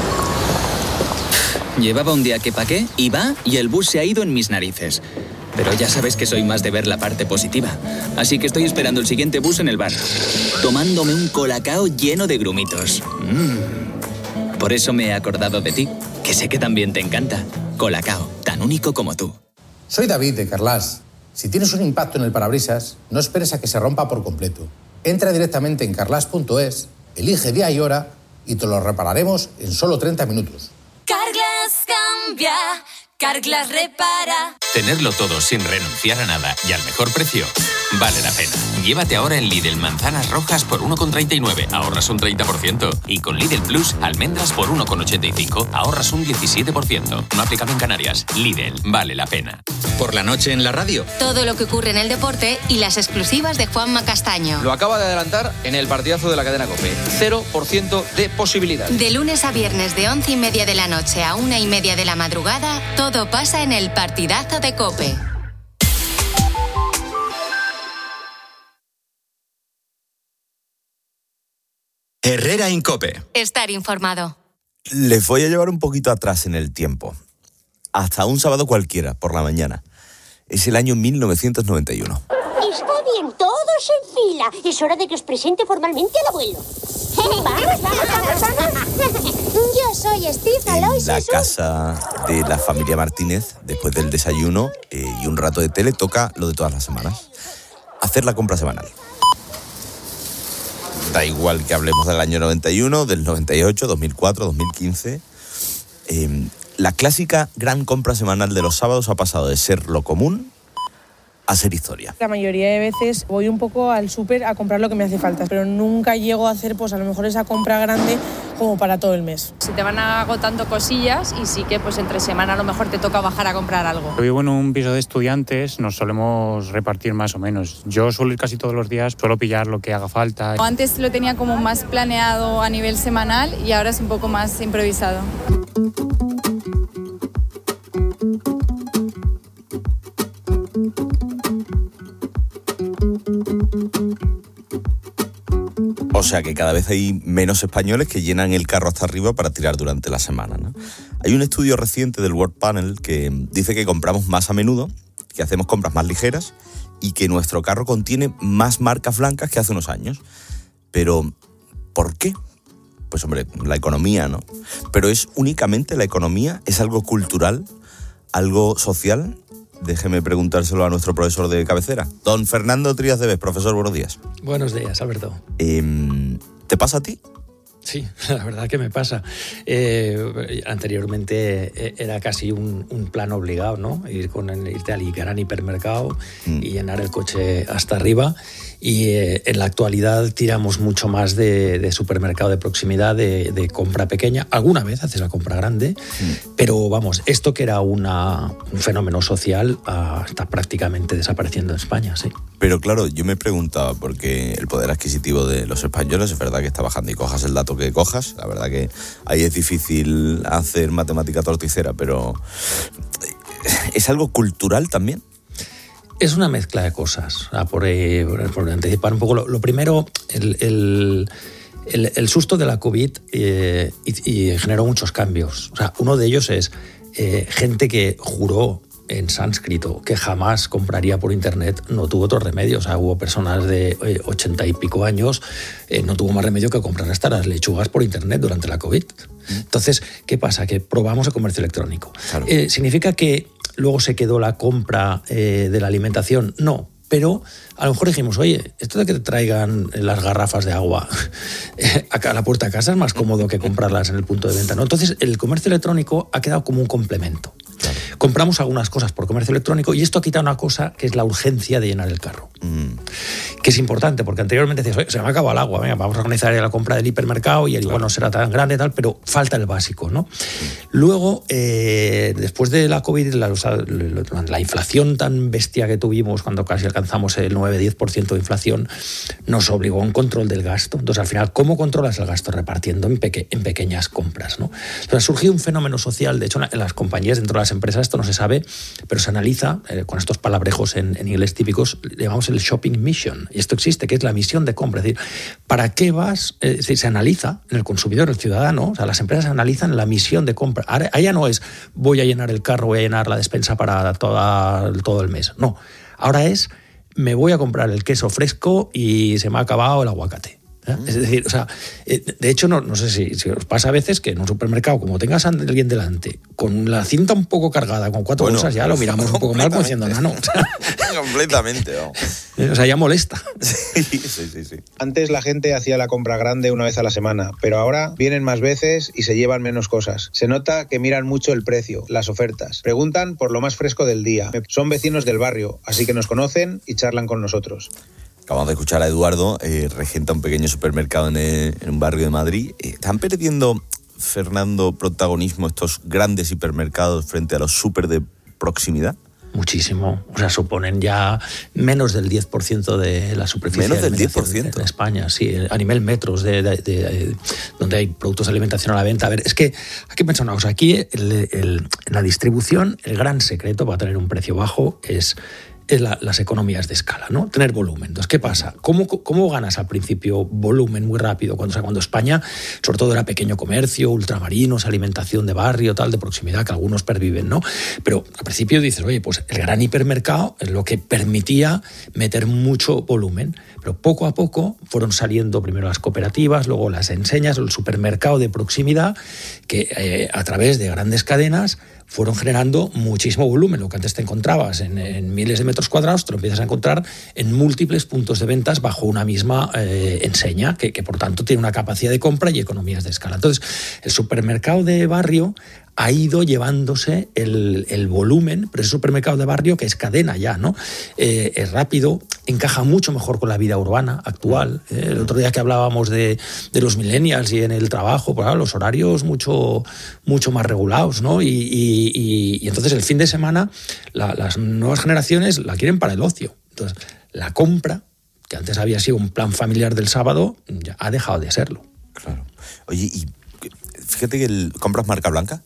Llevaba un día que pa' qué, iba y el bus se ha ido en mis narices. Pero ya sabes que soy más de ver la parte positiva. Así que estoy esperando el siguiente bus en el bar, tomándome un colacao lleno de grumitos. Por eso me he acordado de ti, que sé que también te encanta. Colacao, tan único como tú. Soy David de Carglass. Si tienes un impacto en el parabrisas, no esperes a que se rompa por completo. Entra directamente en carglass.es, elige día y hora y te lo repararemos en solo 30 minutos. Carglass cambia, Carglass repara. Tenerlo todo sin renunciar a nada y al mejor precio vale la pena. Llévate ahora en Lidl manzanas rojas por 1,39, ahorras un 30%. Y con Lidl Plus, almendras por 1,85, ahorras un 17%. No aplicado en Canarias. Lidl, vale la pena. Por la noche en la radio. Todo lo que ocurre en el deporte y las exclusivas de Juanma Castaño. Lo acaba de adelantar en el partidazo de la cadena COPE. 0% de posibilidad. De lunes a viernes de 11:30 de la noche a 1:30 de la madrugada, todo pasa en el partidazo de COPE. Herrera en COPE. Estar informado. Les voy a llevar un poquito atrás en el tiempo. Hasta un sábado cualquiera, por la mañana. Es el año 1991. Está bien, todos en fila. Es hora de que os presente formalmente al abuelo. ¡Vamos! Yo soy Steve Alois. En la casa de la familia Martínez, después del desayuno y un rato de tele, toca lo de todas las semanas. Hacer la compra semanal. Da igual que hablemos del año 91, del 98, 2004, 2015. La clásica gran compra semanal de los sábados ha pasado de ser lo común a ser historia. La mayoría de veces voy un poco al súper a comprar lo que me hace falta, pero nunca llego a hacer pues a lo mejor esa compra grande como para todo el mes. Se te van agotando cosillas y sí que pues entre semana a lo mejor te toca bajar a comprar algo. Yo vivo en un piso de estudiantes, nos solemos repartir más o menos. Yo suelo ir casi todos los días, suelo pillar lo que haga falta. Antes lo tenía como más planeado a nivel semanal y ahora es un poco más improvisado. O sea que cada vez hay menos españoles que llenan el carro hasta arriba para tirar durante la semana, ¿no? Hay un estudio reciente del World Panel que dice que compramos más a menudo, que hacemos compras más ligeras y que nuestro carro contiene más marcas blancas que hace unos años. Pero, ¿por qué? Pues hombre, la economía, ¿no? Pero ¿es únicamente la economía? ¿Es algo cultural? ¿Algo social? Déjeme preguntárselo a nuestro profesor de cabecera. Don Fernando Trías de Bes, profesor, buenos días. Buenos días, Alberto. ¿Te pasa a ti? Sí, la verdad que me pasa. Anteriormente era casi un plan obligado, ¿no? Irte al gran hipermercado y llenar el coche hasta arriba. Y en la actualidad tiramos mucho más de supermercado de proximidad, de compra pequeña. Alguna vez haces la compra grande, pero vamos, esto que era un fenómeno social está prácticamente desapareciendo en España, sí. Pero claro, yo me preguntaba, porque el poder adquisitivo de los españoles es verdad que está bajando y cojas el dato que cojas, la verdad que ahí es difícil hacer matemática torticera, pero ¿es algo cultural también? Es una mezcla de cosas. Por anticipar un poco, lo primero, el susto de la COVID y generó muchos cambios. O sea, uno de ellos es gente que juró en sánscrito que jamás compraría por internet, no tuvo otro remedio. O sea, hubo personas de 80 y pico años, no tuvo más remedio que comprar hasta las lechugas por internet durante la COVID. Entonces, ¿qué pasa? Que probamos el comercio electrónico. Claro. ¿Significa que luego se quedó la compra de la alimentación? No. Pero a lo mejor dijimos, oye, esto de que te traigan las garrafas de agua a la puerta de casa es más cómodo que comprarlas en el punto de venta, ¿no? Entonces, el comercio electrónico ha quedado como un complemento. Claro. Compramos algunas cosas por comercio electrónico y esto ha quitado una cosa que es la urgencia de llenar el carro. Que es importante, porque anteriormente decías, oye, se me ha acabado el agua, venga, vamos a organizar la compra del hipermercado y el igual no será tan grande y tal, pero falta el básico, ¿no? Luego, después de la COVID, la inflación tan bestia que tuvimos cuando casi alcanzamos el 9-10% de inflación, nos obligó a un control del gasto. Entonces, al final, ¿cómo controlas el gasto? Repartiendo en pequeñas compras, ¿no? Entonces, ha surgido un fenómeno social. De hecho, en las compañías, dentro de las empresas, esto no se sabe, pero se analiza, con estos palabrejos en inglés típicos, le llamamos el shopping mission. Y esto existe, que es la misión de compra. Es decir, ¿para qué vas? Se analiza en el consumidor, el ciudadano, o sea, las empresas analizan la misión de compra. Ahora ya no es voy a llenar el carro, voy a llenar la despensa para todo el mes. No, ahora es me voy a comprar el queso fresco y se me ha acabado el aguacate. Es decir, o sea, de hecho, no sé si os pasa a veces que en un supermercado, como tengas a alguien delante, con la cinta un poco cargada, con 4 bolsas, ya lo miramos un poco mal como diciendo, no. O sea, completamente, vamos. O sea, ya molesta. Sí. Antes la gente hacía la compra grande una vez a la semana, pero ahora vienen más veces y se llevan menos cosas. Se nota que miran mucho el precio, las ofertas. Preguntan por lo más fresco del día. Son vecinos del barrio, así que nos conocen y charlan con nosotros. Acabamos de escuchar a Eduardo, regenta un pequeño supermercado en un barrio de Madrid. ¿Están perdiendo, Fernando, protagonismo estos grandes hipermercados frente a los súper de proximidad? Muchísimo. O sea, suponen ya menos del 10% de la superficie. ¿Menos del 10%? En España, sí. A nivel metros donde hay productos de alimentación a la venta. A ver, es que hay que pensar una cosa. Aquí, en la distribución, el gran secreto para tener un precio bajo es las economías de escala, ¿no? Tener volumen. Entonces, ¿qué pasa? ¿Cómo ganas al principio volumen muy rápido? Cuando España, sobre todo, era pequeño comercio, ultramarinos, alimentación de barrio, tal, de proximidad, que algunos perviven, ¿no? Pero al principio dices, oye, pues el gran hipermercado es lo que permitía meter mucho volumen. Pero poco a poco fueron saliendo primero las cooperativas, luego las enseñas, el supermercado de proximidad, que a través de grandes cadenas fueron generando muchísimo volumen. Lo que antes te encontrabas en miles de metros cuadrados, te lo empiezas a encontrar en múltiples puntos de ventas bajo una misma enseña, que por tanto tiene una capacidad de compra y economías de escala. Entonces, el supermercado de barrio ha ido llevándose el volumen, pero ese supermercado de barrio que es cadena ya, ¿no? Es rápido, encaja mucho mejor con la vida urbana actual. El otro día que hablábamos de los millennials y en el trabajo, pues, los horarios mucho más regulados, ¿no? Y entonces el fin de semana las nuevas generaciones la quieren para el ocio. Entonces, la compra, que antes había sido un plan familiar del sábado, ya ha dejado de serlo. Claro. Oye, y fíjate que ¿compras marca blanca?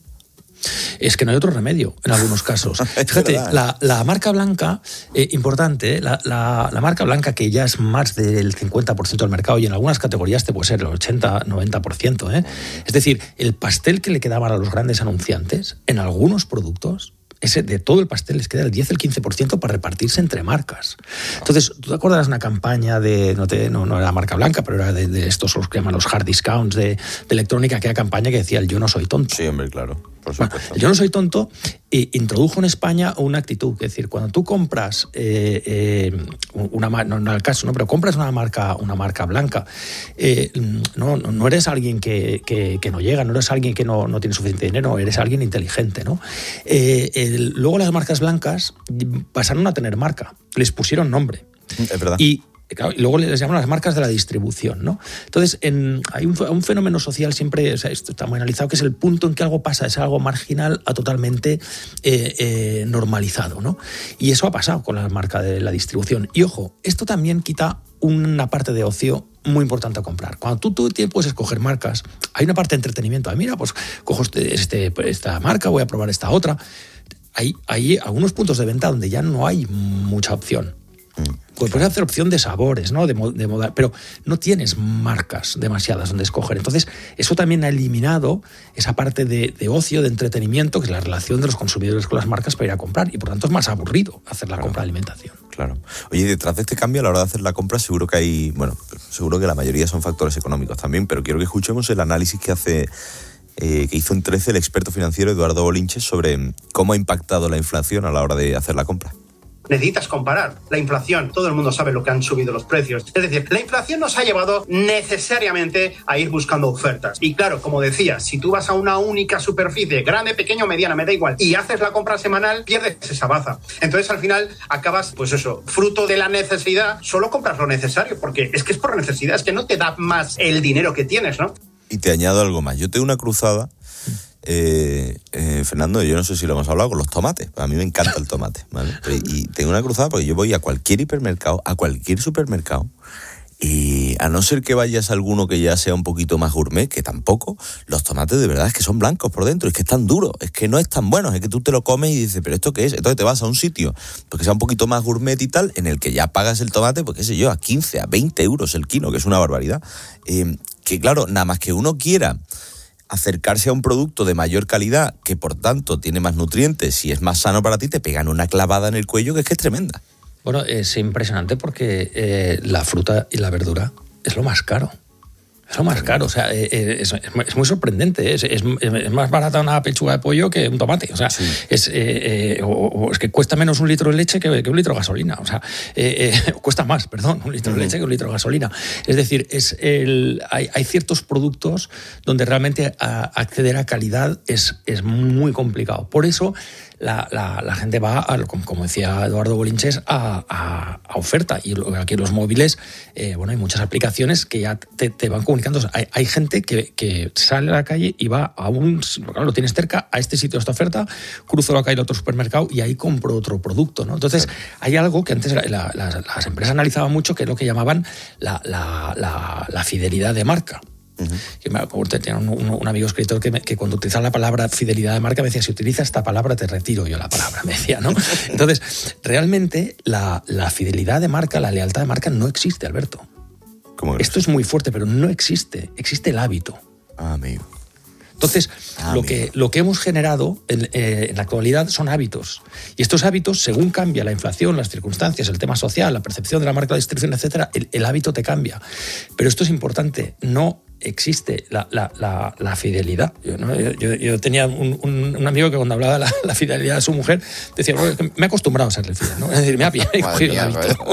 Es que no hay otro remedio en algunos casos. Fíjate, la marca blanca, importante, la marca blanca, que ya es más del 50% del mercado y en algunas categorías te puede ser el 80-90%. Es decir, el pastel que le quedaban a los grandes anunciantes, en algunos productos, de todo el pastel les queda el 10, el 15% para repartirse entre marcas. Entonces, ¿tú te acuerdas de una campaña no era marca blanca, pero era de estos los que llaman los hard discounts de electrónica, aquella campaña que decía el yo no soy tonto? Sí, hombre, claro. Por supuesto. Bueno, el yo no soy tonto introdujo en España una actitud, es decir, cuando tú compras no el caso, ¿no? Pero compras una marca blanca, no eres alguien que no llega, no eres alguien que no tiene suficiente dinero, eres alguien inteligente, ¿no? Luego las marcas blancas pasaron a tener marca, les pusieron nombre. Es verdad. Y luego les llaman las marcas de la distribución, ¿no? Entonces, hay un fenómeno social siempre, o sea, esto está muy analizado, que es el punto en que algo pasa, es algo marginal a totalmente normalizado, ¿no? Y eso ha pasado con la marca de la distribución. Y ojo, esto también quita una parte de ocio muy importante a comprar. Cuando tú puedes escoger marcas, hay una parte de entretenimiento. Mira, pues cojo esta marca, voy a probar esta otra. Hay algunos puntos de venta donde ya no hay mucha opción. Pues puedes hacer opción de sabores, ¿no? De moda, pero no tienes marcas demasiadas donde escoger. Entonces, eso también ha eliminado esa parte de ocio, de entretenimiento, que es la relación de los consumidores con las marcas para ir a comprar. Y por tanto es más aburrido hacer la compra de alimentación. Claro. Oye, detrás de este cambio a la hora de hacer la compra seguro que hay, bueno, seguro que la mayoría son factores económicos también, pero quiero que escuchemos el análisis que hizo en 13 el experto financiero Eduardo Bolinches sobre cómo ha impactado la inflación a la hora de hacer la compra. Necesitas comparar la inflación. Todo el mundo sabe lo que han subido los precios. Es decir, la inflación nos ha llevado necesariamente a ir buscando ofertas. Y claro, como decía, si tú vas a una única superficie, grande, pequeño, mediana, me da igual, y haces la compra semanal, pierdes esa baza. Entonces, al final, acabas, pues eso, fruto de la necesidad, solo compras lo necesario, porque es que es por necesidad, es que no te da más el dinero que tienes, ¿no? Y te añado algo más. Yo tengo una cruzada, Fernando, yo no sé si lo hemos hablado, con los tomates. A mí me encanta el tomate, ¿vale? Y tengo una cruzada porque yo voy a cualquier hipermercado, a cualquier supermercado, y a no ser que vayas a alguno que ya sea un poquito más gourmet, que tampoco, los tomates de verdad es que son blancos por dentro, es que están duros, es que no es tan bueno, es que tú te lo comes y dices, ¿pero esto qué es? Entonces te vas a un sitio, porque sea un poquito más gourmet y tal, en el que ya pagas el tomate, pues qué sé yo, a 15, a 20 euros el kilo, que es una barbaridad. Que claro, nada más que uno quiera acercarse a un producto de mayor calidad, que por tanto tiene más nutrientes y es más sano para ti, te pegan una clavada en el cuello que es tremenda. Bueno, es impresionante porque la fruta y la verdura es lo más caro. Es lo más caro, o sea, es muy sorprendente. Es más barata una pechuga de pollo que un tomate. O sea, sí. Es que cuesta menos un litro de leche que un litro de gasolina. O sea, cuesta más, perdón, un litro de leche que un litro de gasolina. Es decir, hay ciertos productos donde realmente acceder a calidad es muy complicado. Por eso la gente va, como decía Eduardo Bolinches, a oferta. Y aquí en los móviles, hay muchas aplicaciones que ya te van comunicando. Hay gente que sale a la calle y va claro, lo tienes cerca, a este sitio, esta oferta, cruzo la calle al otro supermercado y ahí compro otro producto, ¿no? Entonces, hay algo que antes las empresas analizaban mucho, que es lo que llamaban la fidelidad de marca. Uh-huh. Tenía un amigo escritor que cuando utilizaba la palabra fidelidad de marca me decía, si utilizas esta palabra te retiro yo la palabra, me decía, ¿no? Entonces, realmente la fidelidad de marca, la lealtad de marca no existe, Alberto. Esto es muy fuerte, pero no existe. Existe el hábito. Amigo. Entonces, lo que hemos generado en la actualidad son hábitos. Y estos hábitos, según cambia la inflación, las circunstancias, el tema social, la percepción de la marca, la distribución, etcétera, el hábito te cambia. Pero esto es importante, no existe la fidelidad. Yo tenía un amigo que cuando hablaba de la fidelidad de su mujer decía, bueno, me he acostumbrado a serle fiel, ¿no? Es decir, me ha cogido el hábito.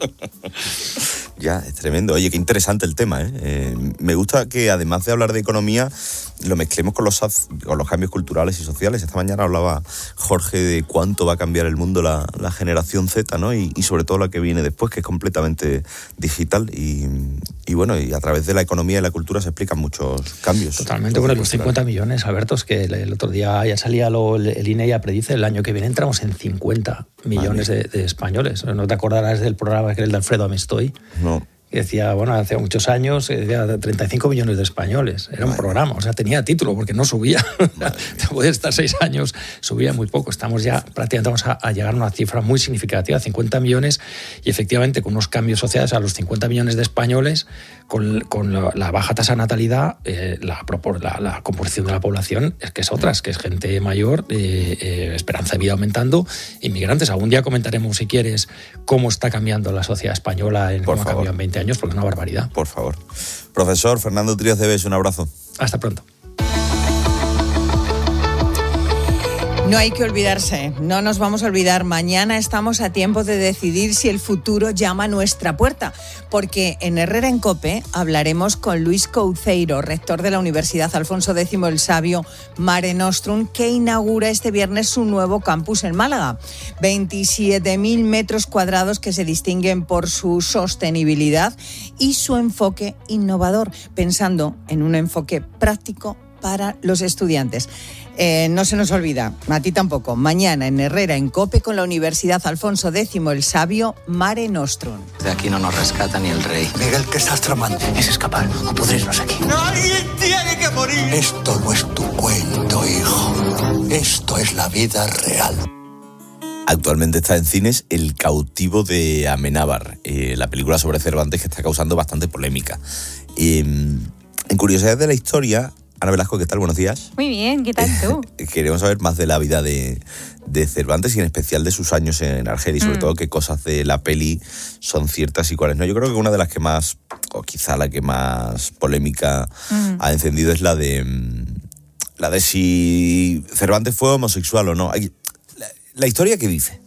Ya, es tremendo. Oye, qué interesante el tema, ¿eh? Me gusta que además de hablar de economía, lo mezclemos con los cambios culturales y sociales. Esta mañana hablaba Jorge de cuánto va a cambiar el mundo la generación Z, ¿no? Y sobre todo la que viene después, que es completamente digital. Y bueno, y a través de la economía y la cultura se explican muchos cambios. Totalmente. Bueno, los 50 millones, Alberto, es que el otro día ya salía el INE ya predice, el año que viene entramos en 50 millones de españoles. ¿No te acordarás del programa que era el de Alfredo Amestoy? No. Que decía, bueno, hace muchos años, decía 35 millones de españoles. Era un programa, o sea, tenía título porque no subía. Después de estar 6 años, subía muy poco. Estamos ya prácticamente vamos a llegar a una cifra muy significativa, 50 millones, y efectivamente con unos cambios sociales a los 50 millones de españoles, con la baja tasa de natalidad, la composición de la población es que es otra, es que es gente mayor, esperanza de vida aumentando, inmigrantes. Algún día comentaremos, si quieres, cómo está cambiando la sociedad española, cómo ha cambiado en 20 años, porque es una barbaridad. Por favor. Profesor Fernando Trías de Bes, un abrazo. Hasta pronto. No hay que olvidarse, no nos vamos a olvidar. Mañana estamos a tiempo de decidir si el futuro llama a nuestra puerta, porque en Herrera en COPE hablaremos con Luis Couceiro, rector de la Universidad Alfonso X el Sabio Mare Nostrum, que inaugura este viernes su nuevo campus en Málaga. 27.000 metros cuadrados que se distinguen por su sostenibilidad y su enfoque innovador, pensando en un enfoque práctico para los estudiantes. No se nos olvida, a ti tampoco, mañana en Herrera en COPE con la Universidad Alfonso X el Sabio Mare Nostrum. De aquí no nos rescata ni el rey. Miguel, ¿qué estás tramando? Es escapar o pudrirnos aquí. ¡Nadie tiene que morir! Esto no es tu cuento, hijo. Esto es la vida real. Actualmente está en cines El cautivo de Amenábar, la película sobre Cervantes que está causando bastante polémica. En curiosidades de la historia, Ana Velasco, ¿qué tal? Buenos días. Muy bien, ¿qué tal tú? Queremos saber más de la vida de Cervantes y en especial de sus años en Argel y sobre todo qué cosas de la peli son ciertas y cuáles no. Yo creo que una de las que más, o quizá la que más polémica ha encendido es la de si Cervantes fue homosexual o no. La historia que dice.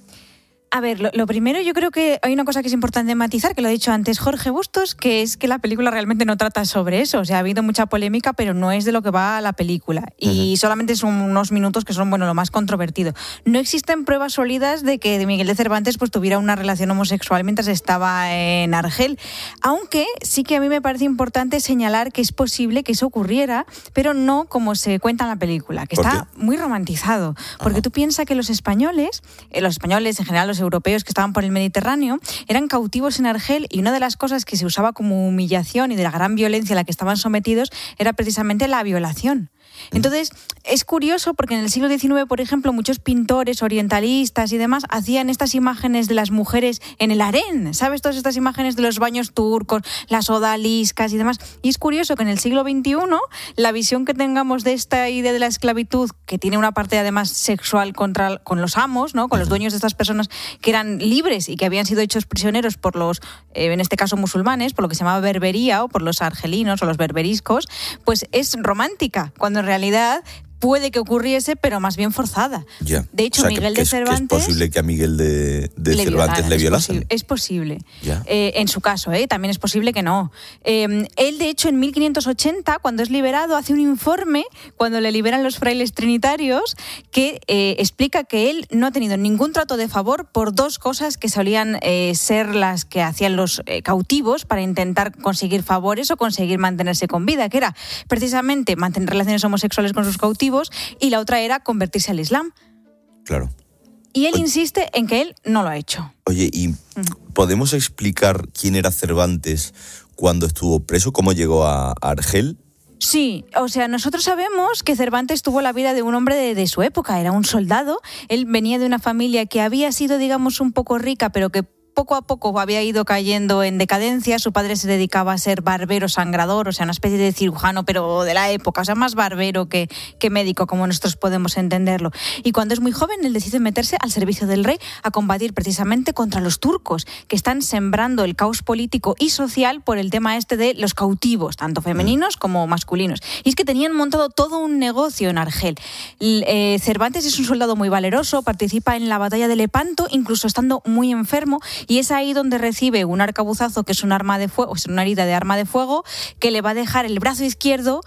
A ver, lo primero, yo creo que hay una cosa que es importante matizar, que lo ha dicho antes Jorge Bustos, que es que la película realmente no trata sobre eso. O sea, ha habido mucha polémica, pero no es de lo que va la película. Y solamente son unos minutos que son, lo más controvertido. No existen pruebas sólidas de que Miguel de Cervantes pues tuviera una relación homosexual mientras estaba en Argel. Aunque sí que a mí me parece importante señalar que es posible que eso ocurriera, pero no como se cuenta en la película, que está muy romantizado. Porque tú piensas que los españoles en general, los europeos que estaban por el Mediterráneo, eran cautivos en Argel y una de las cosas que se usaba como humillación y de la gran violencia a la que estaban sometidos era precisamente la violación. Entonces, es curioso porque en el siglo XIX, por ejemplo, muchos pintores orientalistas y demás hacían estas imágenes de las mujeres en el harén, ¿sabes? Todas estas imágenes de los baños turcos, las odaliscas y demás. Y es curioso que en el siglo XXI la visión que tengamos de esta idea de la esclavitud, que tiene una parte además sexual con los amos, ¿no? Con los dueños de estas personas que eran libres y que habían sido hechos prisioneros por los, en este caso musulmanes, por lo que se llamaba berbería o por los argelinos o los berberiscos, pues es romántica, cuando en realidad puede que ocurriese, pero más bien forzada. Yeah. De hecho, Miguel de Cervantes... ¿Es posible que a Miguel de Cervantes le violasen? Es posible. Yeah. En su caso, también es posible que no. Él, de hecho, en 1580, cuando es liberado, hace un informe, cuando le liberan los frailes trinitarios, que explica que él no ha tenido ningún trato de favor por dos cosas que solían ser las que hacían los cautivos para intentar conseguir favores o conseguir mantenerse con vida, que era precisamente mantener relaciones homosexuales con sus cautivos, y la otra era convertirse al Islam. Claro. Y él insiste en que él no lo ha hecho. Oye, ¿y podemos explicar quién era Cervantes cuando estuvo preso? ¿Cómo llegó a Argel? Sí, o sea, nosotros sabemos que Cervantes tuvo la vida de un hombre de su época, era un soldado, él venía de una familia que había sido, digamos, un poco rica, pero que poco a poco había ido cayendo en decadencia. Su padre se dedicaba a ser barbero sangrador, o sea, una especie de cirujano, pero de la época, o sea, más barbero que médico, como nosotros podemos entenderlo. Y cuando es muy joven, él decide meterse al servicio del rey a combatir precisamente contra los turcos, que están sembrando el caos político y social por el tema de los cautivos, tanto femeninos como masculinos. Y es que tenían montado todo un negocio en Argel. Cervantes es un soldado muy valeroso, participa en la batalla de Lepanto, incluso estando muy enfermo, y es ahí donde recibe un arcabuzazo, que es un arma de fuego, es una herida de arma de fuego, que le va a dejar el brazo izquierdo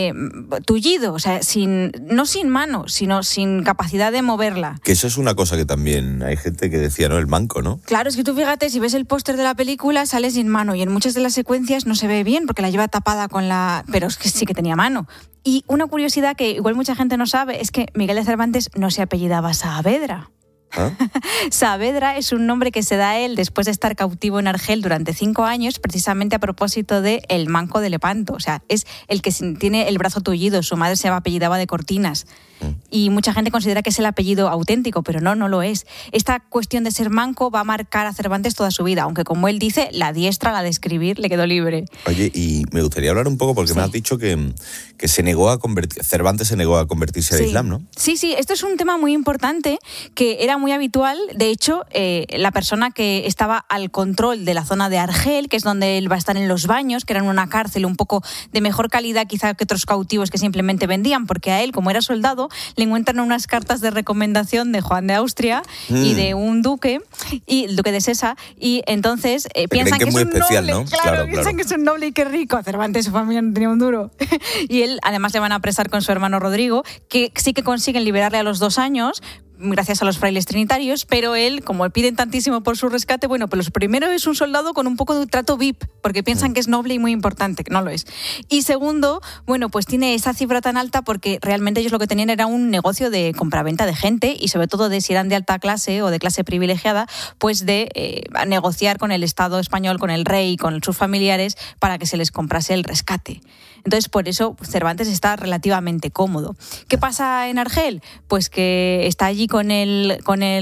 tullido, o sea, no sin mano, sino sin capacidad de moverla. Que eso es una cosa que también hay gente que decía, ¿no? El manco, ¿no? Claro, es que tú fíjate, si ves el póster de la película, sale sin mano, y en muchas de las secuencias no se ve bien, porque la lleva tapada pero es que sí que tenía mano. Y una curiosidad que igual mucha gente no sabe es que Miguel de Cervantes no se apellidaba Saavedra. ¿Ah? Saavedra es un nombre que se da a él después de estar cautivo en Argel durante 5 años, precisamente a propósito de el manco de Lepanto. O sea, es el que tiene el brazo tullido. Su madre se apellidaba de Cortinas. Y mucha gente considera que es el apellido auténtico, pero no lo es. Esta cuestión de ser manco va a marcar a Cervantes toda su vida, aunque, como él dice, la diestra, la de escribir, le quedó libre. Oye, y me gustaría hablar un poco, porque me has dicho que se negó a Cervantes se negó a convertirse al Islam, ¿no? Sí, esto es un tema muy importante, que era muy habitual. De hecho, la persona que estaba al control de la zona de Argel, que es donde él va a estar en los baños, que eran una cárcel un poco de mejor calidad quizá que otros cautivos que simplemente vendían, porque a él, como era soldado, le encuentran unas cartas de recomendación de Juan de Austria y de un duque, y el duque de Sesa, y entonces piensan que es muy especial, noble, ¿no? Claro, piensan que es un noble y qué rico. Cervantes, su familia no tenía un duro. Y él, además, le van a apresar con su hermano Rodrigo, que sí que consiguen liberarle a los 2 años, gracias a los frailes trinitarios, pero él, como piden tantísimo por su rescate, pues primero es un soldado con un poco de trato VIP, porque piensan que es noble y muy importante, que no lo es. Y segundo, pues tiene esa cifra tan alta porque realmente ellos lo que tenían era un negocio de compraventa de gente, y sobre todo de si eran de alta clase o de clase privilegiada, pues de negociar con el Estado español, con el rey, con sus familiares, para que se les comprase el rescate. Entonces, por eso Cervantes está relativamente cómodo. ¿Qué pasa en Argel? Pues que está allí allí con el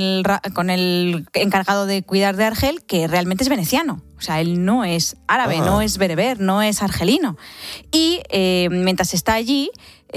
encargado de cuidar de Argel, que realmente es veneciano. O sea, él no es árabe, no es bereber, no es argelino. Y mientras está allí,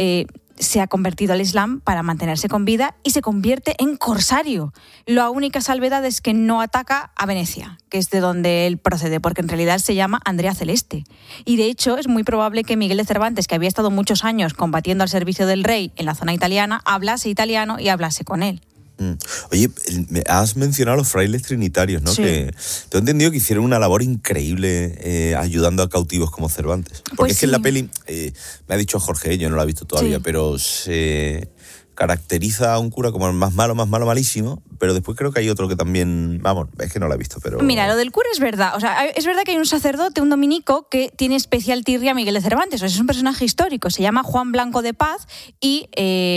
se ha convertido al Islam para mantenerse con vida y se convierte en corsario. La única salvedad es que no ataca a Venecia, que es de donde él procede, porque en realidad se llama Andrea Celeste. Y de hecho es muy probable que Miguel de Cervantes, que había estado muchos años combatiendo al servicio del rey en la zona italiana, hablase italiano y hablase con él. Oye, has mencionado a los frailes trinitarios, ¿no? Sí. Que te he entendido que hicieron una labor increíble ayudando a cautivos como Cervantes. Porque Pues es que en sí. la peli, me ha dicho Jorge, yo no la he visto todavía, Sí. pero se caracteriza a un cura como el más malo, malísimo, pero después creo que hay otro que también, vamos, es que no la he visto, pero... Mira, lo del cura es verdad. O sea, es verdad que hay un sacerdote, un dominico, que tiene especial tirria a Miguel de Cervantes. O sea, es un personaje histórico. Se llama Juan Blanco de Paz y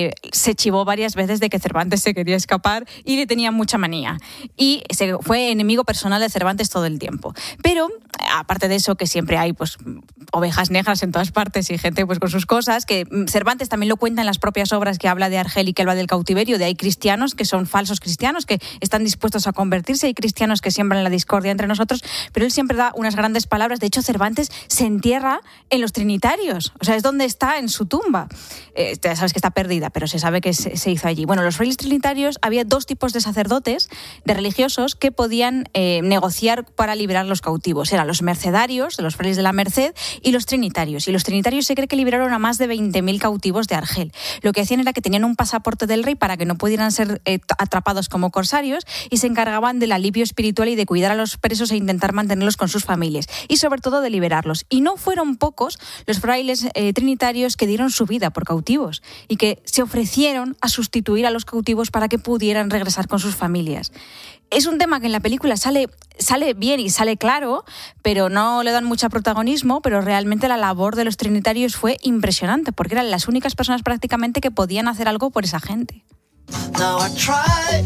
se chivó varias veces de que Cervantes se quería escapar y le tenía mucha manía. Y fue enemigo personal de Cervantes todo el tiempo. Pero, aparte de eso, que siempre hay pues ovejas negras en todas partes y gente pues con sus cosas, que Cervantes también lo cuenta en las propias obras que habla de Argel y que habla del cautiverio, de hay cristianos que son falsos cristianos, que están dispuestos a convertirse, hay cristianos que siembran la discordia entre nosotros, pero él siempre da unas grandes palabras. De hecho, Cervantes se entierra en los trinitarios, o sea, es donde está, en su tumba. Ya sabes que está perdida, pero se sabe que se hizo allí. Bueno, los frailes trinitarios, había dos tipos de sacerdotes, de religiosos, que podían negociar para liberar los cautivos. Eran los mercedarios, de los frailes de la Merced, y los trinitarios. Y los trinitarios se cree que liberaron a más de 20.000 cautivos de Argel. Lo que hacían era que tenían un pasaporte del rey para que no pudieran ser atrapados como corsarios, y se encargaban del alivio espiritual y de cuidar a los presos e intentar mantenerlos con sus familias, y sobre todo de liberarlos. Y no fueron pocos los frailes trinitarios que dieron su vida por cautivos y que se ofrecieron a sustituir a los cautivos para que pudieran regresar con sus familias. Es un tema que en la película sale bien y sale claro, pero no le dan mucho protagonismo, pero realmente la labor de los trinitarios fue impresionante, porque eran las únicas personas prácticamente que podían hacer algo por esa gente. Now I try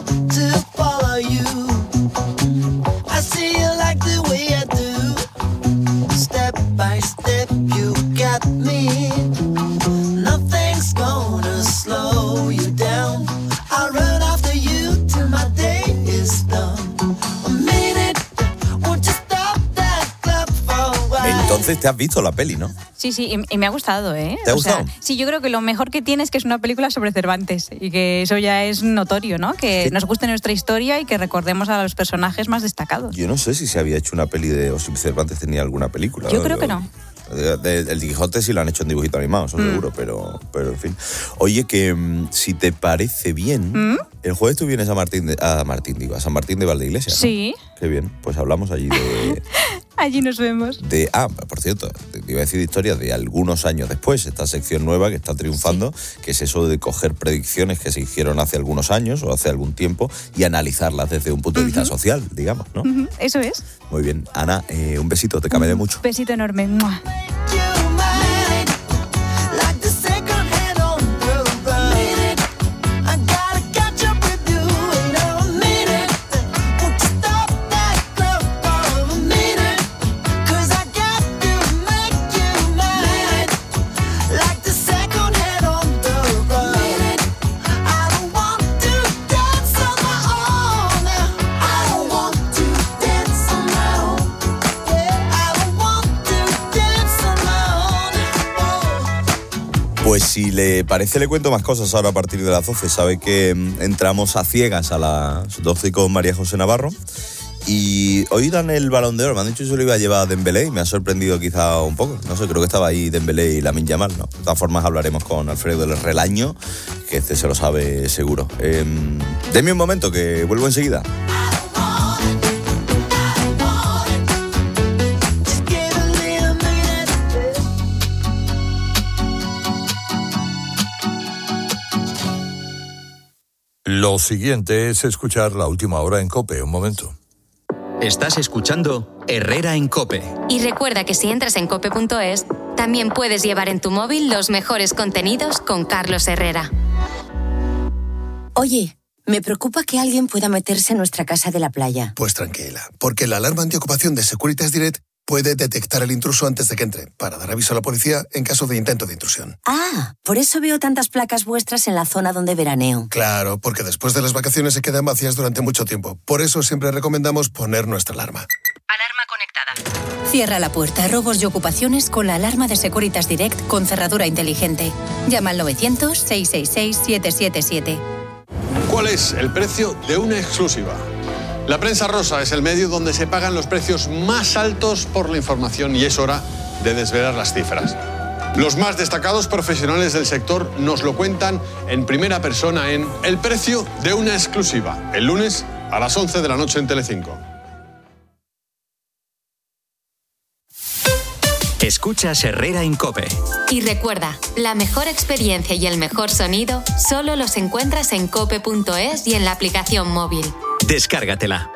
to follow you. I see you like the way I do. Step by step you got me. Nothing's gonna slow you down. I'll run after you till my day is done. A minute, won't you stop that clock for a while? Entonces te has visto la peli, ¿no? Sí, y me ha gustado, ¿eh? ¿Te ha gustado? Sí, yo creo que lo mejor que tiene es que es una película sobre Cervantes y que eso ya es notorio, ¿no? Que nos guste nuestra historia y que recordemos a los personajes más destacados. Yo no sé si se había hecho una peli o si Cervantes tenía alguna película. Yo creo que no. El Quijote sí lo han hecho en dibujito animado, eso seguro, pero en fin. Oye, que si te parece bien, el jueves tú vienes a San Martín de Valdeiglesia, ¿no? Sí. Qué bien, pues hablamos allí de... Allí nos vemos. Por cierto, te iba a decir de historia de algunos años después, esta sección nueva que está triunfando, que es eso de coger predicciones que se hicieron hace algunos años o hace algún tiempo y analizarlas desde un punto de vista social, digamos, ¿no? Eso es. Muy bien. Ana, un besito, te camelé mucho. Besito enorme. ¡Mua! Pues si le parece, le cuento más cosas ahora a partir de las 12. Sabe que entramos a ciegas a las 12 con María José Navarro. Y hoy dan el Balón de Oro. Me han dicho que se lo iba a llevar a Dembélé y me ha sorprendido quizá un poco. No sé, creo que estaba ahí Dembélé y Lamine Yamal, ¿no? De todas formas hablaremos con Alfredo del Relaño, que este se lo sabe seguro. Denme un momento, que vuelvo enseguida. Lo siguiente es escuchar La Última Hora en COPE. Un momento. Estás escuchando Herrera en COPE. Y recuerda que si entras en cope.es, también puedes llevar en tu móvil los mejores contenidos con Carlos Herrera. Oye, me preocupa que alguien pueda meterse en nuestra casa de la playa. Pues tranquila, porque la alarma antiocupación de Securitas Direct puede detectar el intruso antes de que entre, para dar aviso a la policía en caso de intento de intrusión. Ah, por eso veo tantas placas vuestras en la zona donde veraneo. Claro, porque después de las vacaciones se quedan vacías durante mucho tiempo. Por eso siempre recomendamos poner nuestra alarma. Alarma conectada. Cierra la puerta a robos y ocupaciones con la alarma de Securitas Direct con cerradura inteligente. Llama al 900-666-777. ¿Cuál es el precio de una exclusiva? La prensa rosa es el medio donde se pagan los precios más altos por la información y es hora de desvelar las cifras. Los más destacados profesionales del sector nos lo cuentan en primera persona en El precio de una exclusiva, el lunes a las 11 de la noche en Telecinco. Escuchas Herrera en COPE. Y recuerda, la mejor experiencia y el mejor sonido solo los encuentras en cope.es y en la aplicación móvil. Descárgatela.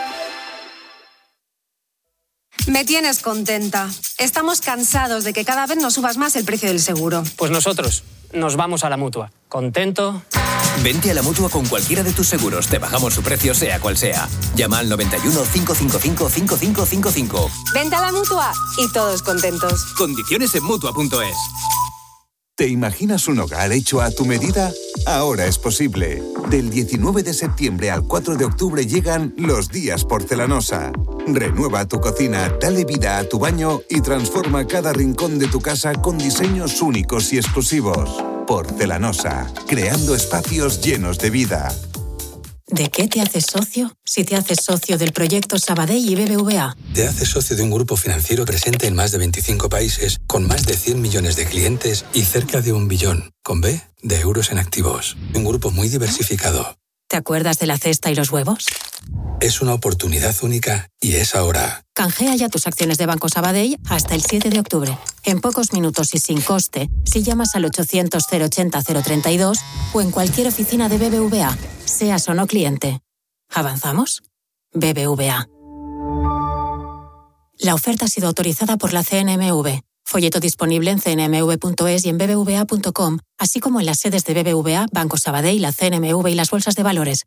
Me tienes contenta. Estamos cansados de que cada vez nos subas más el precio del seguro. Pues nosotros nos vamos a la Mutua. ¿Contento? Vente a la Mutua con cualquiera de tus seguros. Te bajamos su precio sea cual sea. Llama al 91 555 5555. Vente a la Mutua y todos contentos. Condiciones en Mutua.es. ¿Te imaginas un hogar hecho a tu medida? Ahora es posible. Del 19 de septiembre al 4 de octubre llegan los días Porcelanosa. Renueva tu cocina, dale vida a tu baño y transforma cada rincón de tu casa con diseños únicos y exclusivos. Porcelanosa, creando espacios llenos de vida. ¿De qué te haces socio? Si te haces socio del proyecto Sabadell y BBVA. Te haces socio de un grupo financiero presente en más de 25 países, con más de 100 millones de clientes y cerca de 1 billón, con B, de euros en activos. Un grupo muy diversificado. ¿Te acuerdas de la cesta y los huevos? Es una oportunidad única y es ahora. Canjea ya tus acciones de Banco Sabadell hasta el 7 de octubre. En pocos minutos y sin coste, si llamas al 800-080-032 o en cualquier oficina de BBVA, seas o no cliente. ¿Avanzamos? BBVA. La oferta ha sido autorizada por la CNMV. Folleto disponible en cnmv.es y en bbva.com, así como en las sedes de BBVA, Banco Sabadell, la CNMV y las bolsas de valores.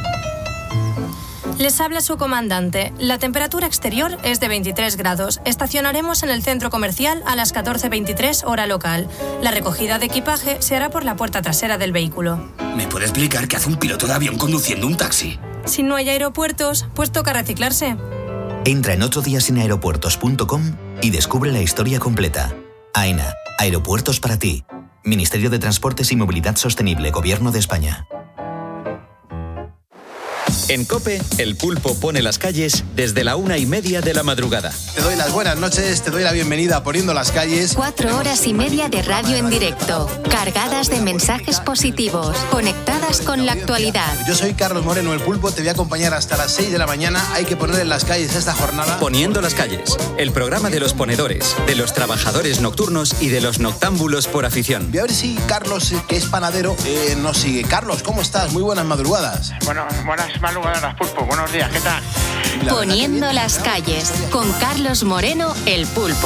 Les habla su comandante. La temperatura exterior es de 23 grados. Estacionaremos en el centro comercial a las 14:23 hora local. La recogida de equipaje se hará por la puerta trasera del vehículo. ¿Me puede explicar qué hace un piloto de avión conduciendo un taxi? Si no hay aeropuertos, pues toca reciclarse. Entra en otrodíasinaeropuertos.com y descubre la historia completa. AENA, Aeropuertos para ti. Ministerio de Transportes y Movilidad Sostenible, Gobierno de España. En COPE, el pulpo pone las calles desde la 1:30 de la madrugada. Te doy las buenas noches, te doy la bienvenida a Poniendo las Calles. 4 horas y media de radio en directo, cargadas de mensajes positivos, conectadas con la actualidad. Yo soy Carlos Moreno, el pulpo, te voy a acompañar hasta las 6 de la mañana. Hay que poner en las calles esta jornada. Poniendo las calles, el programa de los ponedores, de los trabajadores nocturnos y de los noctámbulos por afición. Voy a ver si Carlos, que es panadero, nos sigue. Carlos, ¿cómo estás? Muy buenas madrugadas. Bueno, buenas madrugadas, pulpo. Buenos días, ¿qué tal? Poniendo las calles, con Carlos Moreno, el pulpo.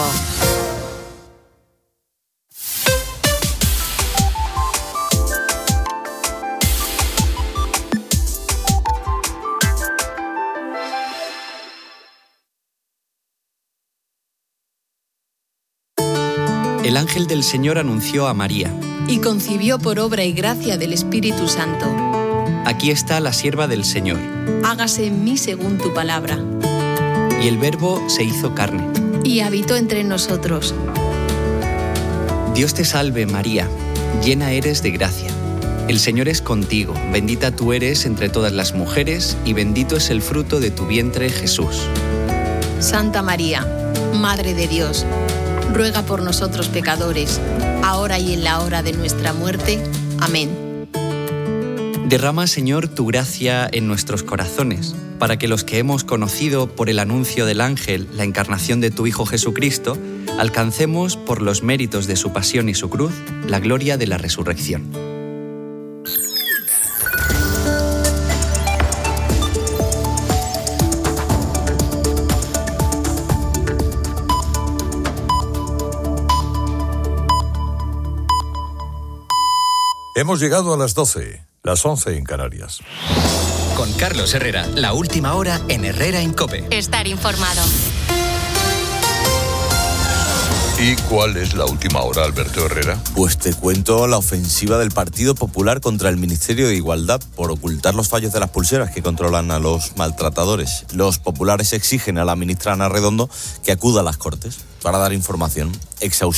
El ángel del Señor anunció a María. Y concibió por obra y gracia del Espíritu Santo. Aquí está la sierva del Señor. Hágase en mí según tu palabra. Y el Verbo se hizo carne. Y habitó entre nosotros. Dios te salve, María, llena eres de gracia. El Señor es contigo, bendita tú eres entre todas las mujeres, y bendito es el fruto de tu vientre, Jesús. Santa María, Madre de Dios, ruega por nosotros pecadores, ahora y en la hora de nuestra muerte. Amén. Derrama, Señor, tu gracia en nuestros corazones, para que los que hemos conocido por el anuncio del ángel la encarnación de tu Hijo Jesucristo, alcancemos, por los méritos de su pasión y su cruz, la gloria de la resurrección. Hemos llegado a las 12, las 11 en Canarias. Con Carlos Herrera, la última hora en Herrera en COPE. Estar informado. ¿Y cuál es la última hora, Alberto Herrera? Pues te cuento la ofensiva del Partido Popular contra el Ministerio de Igualdad por ocultar los fallos de las pulseras que controlan a los maltratadores. Los populares exigen a la ministra Ana Redondo que acuda a las Cortes para dar información exhaustiva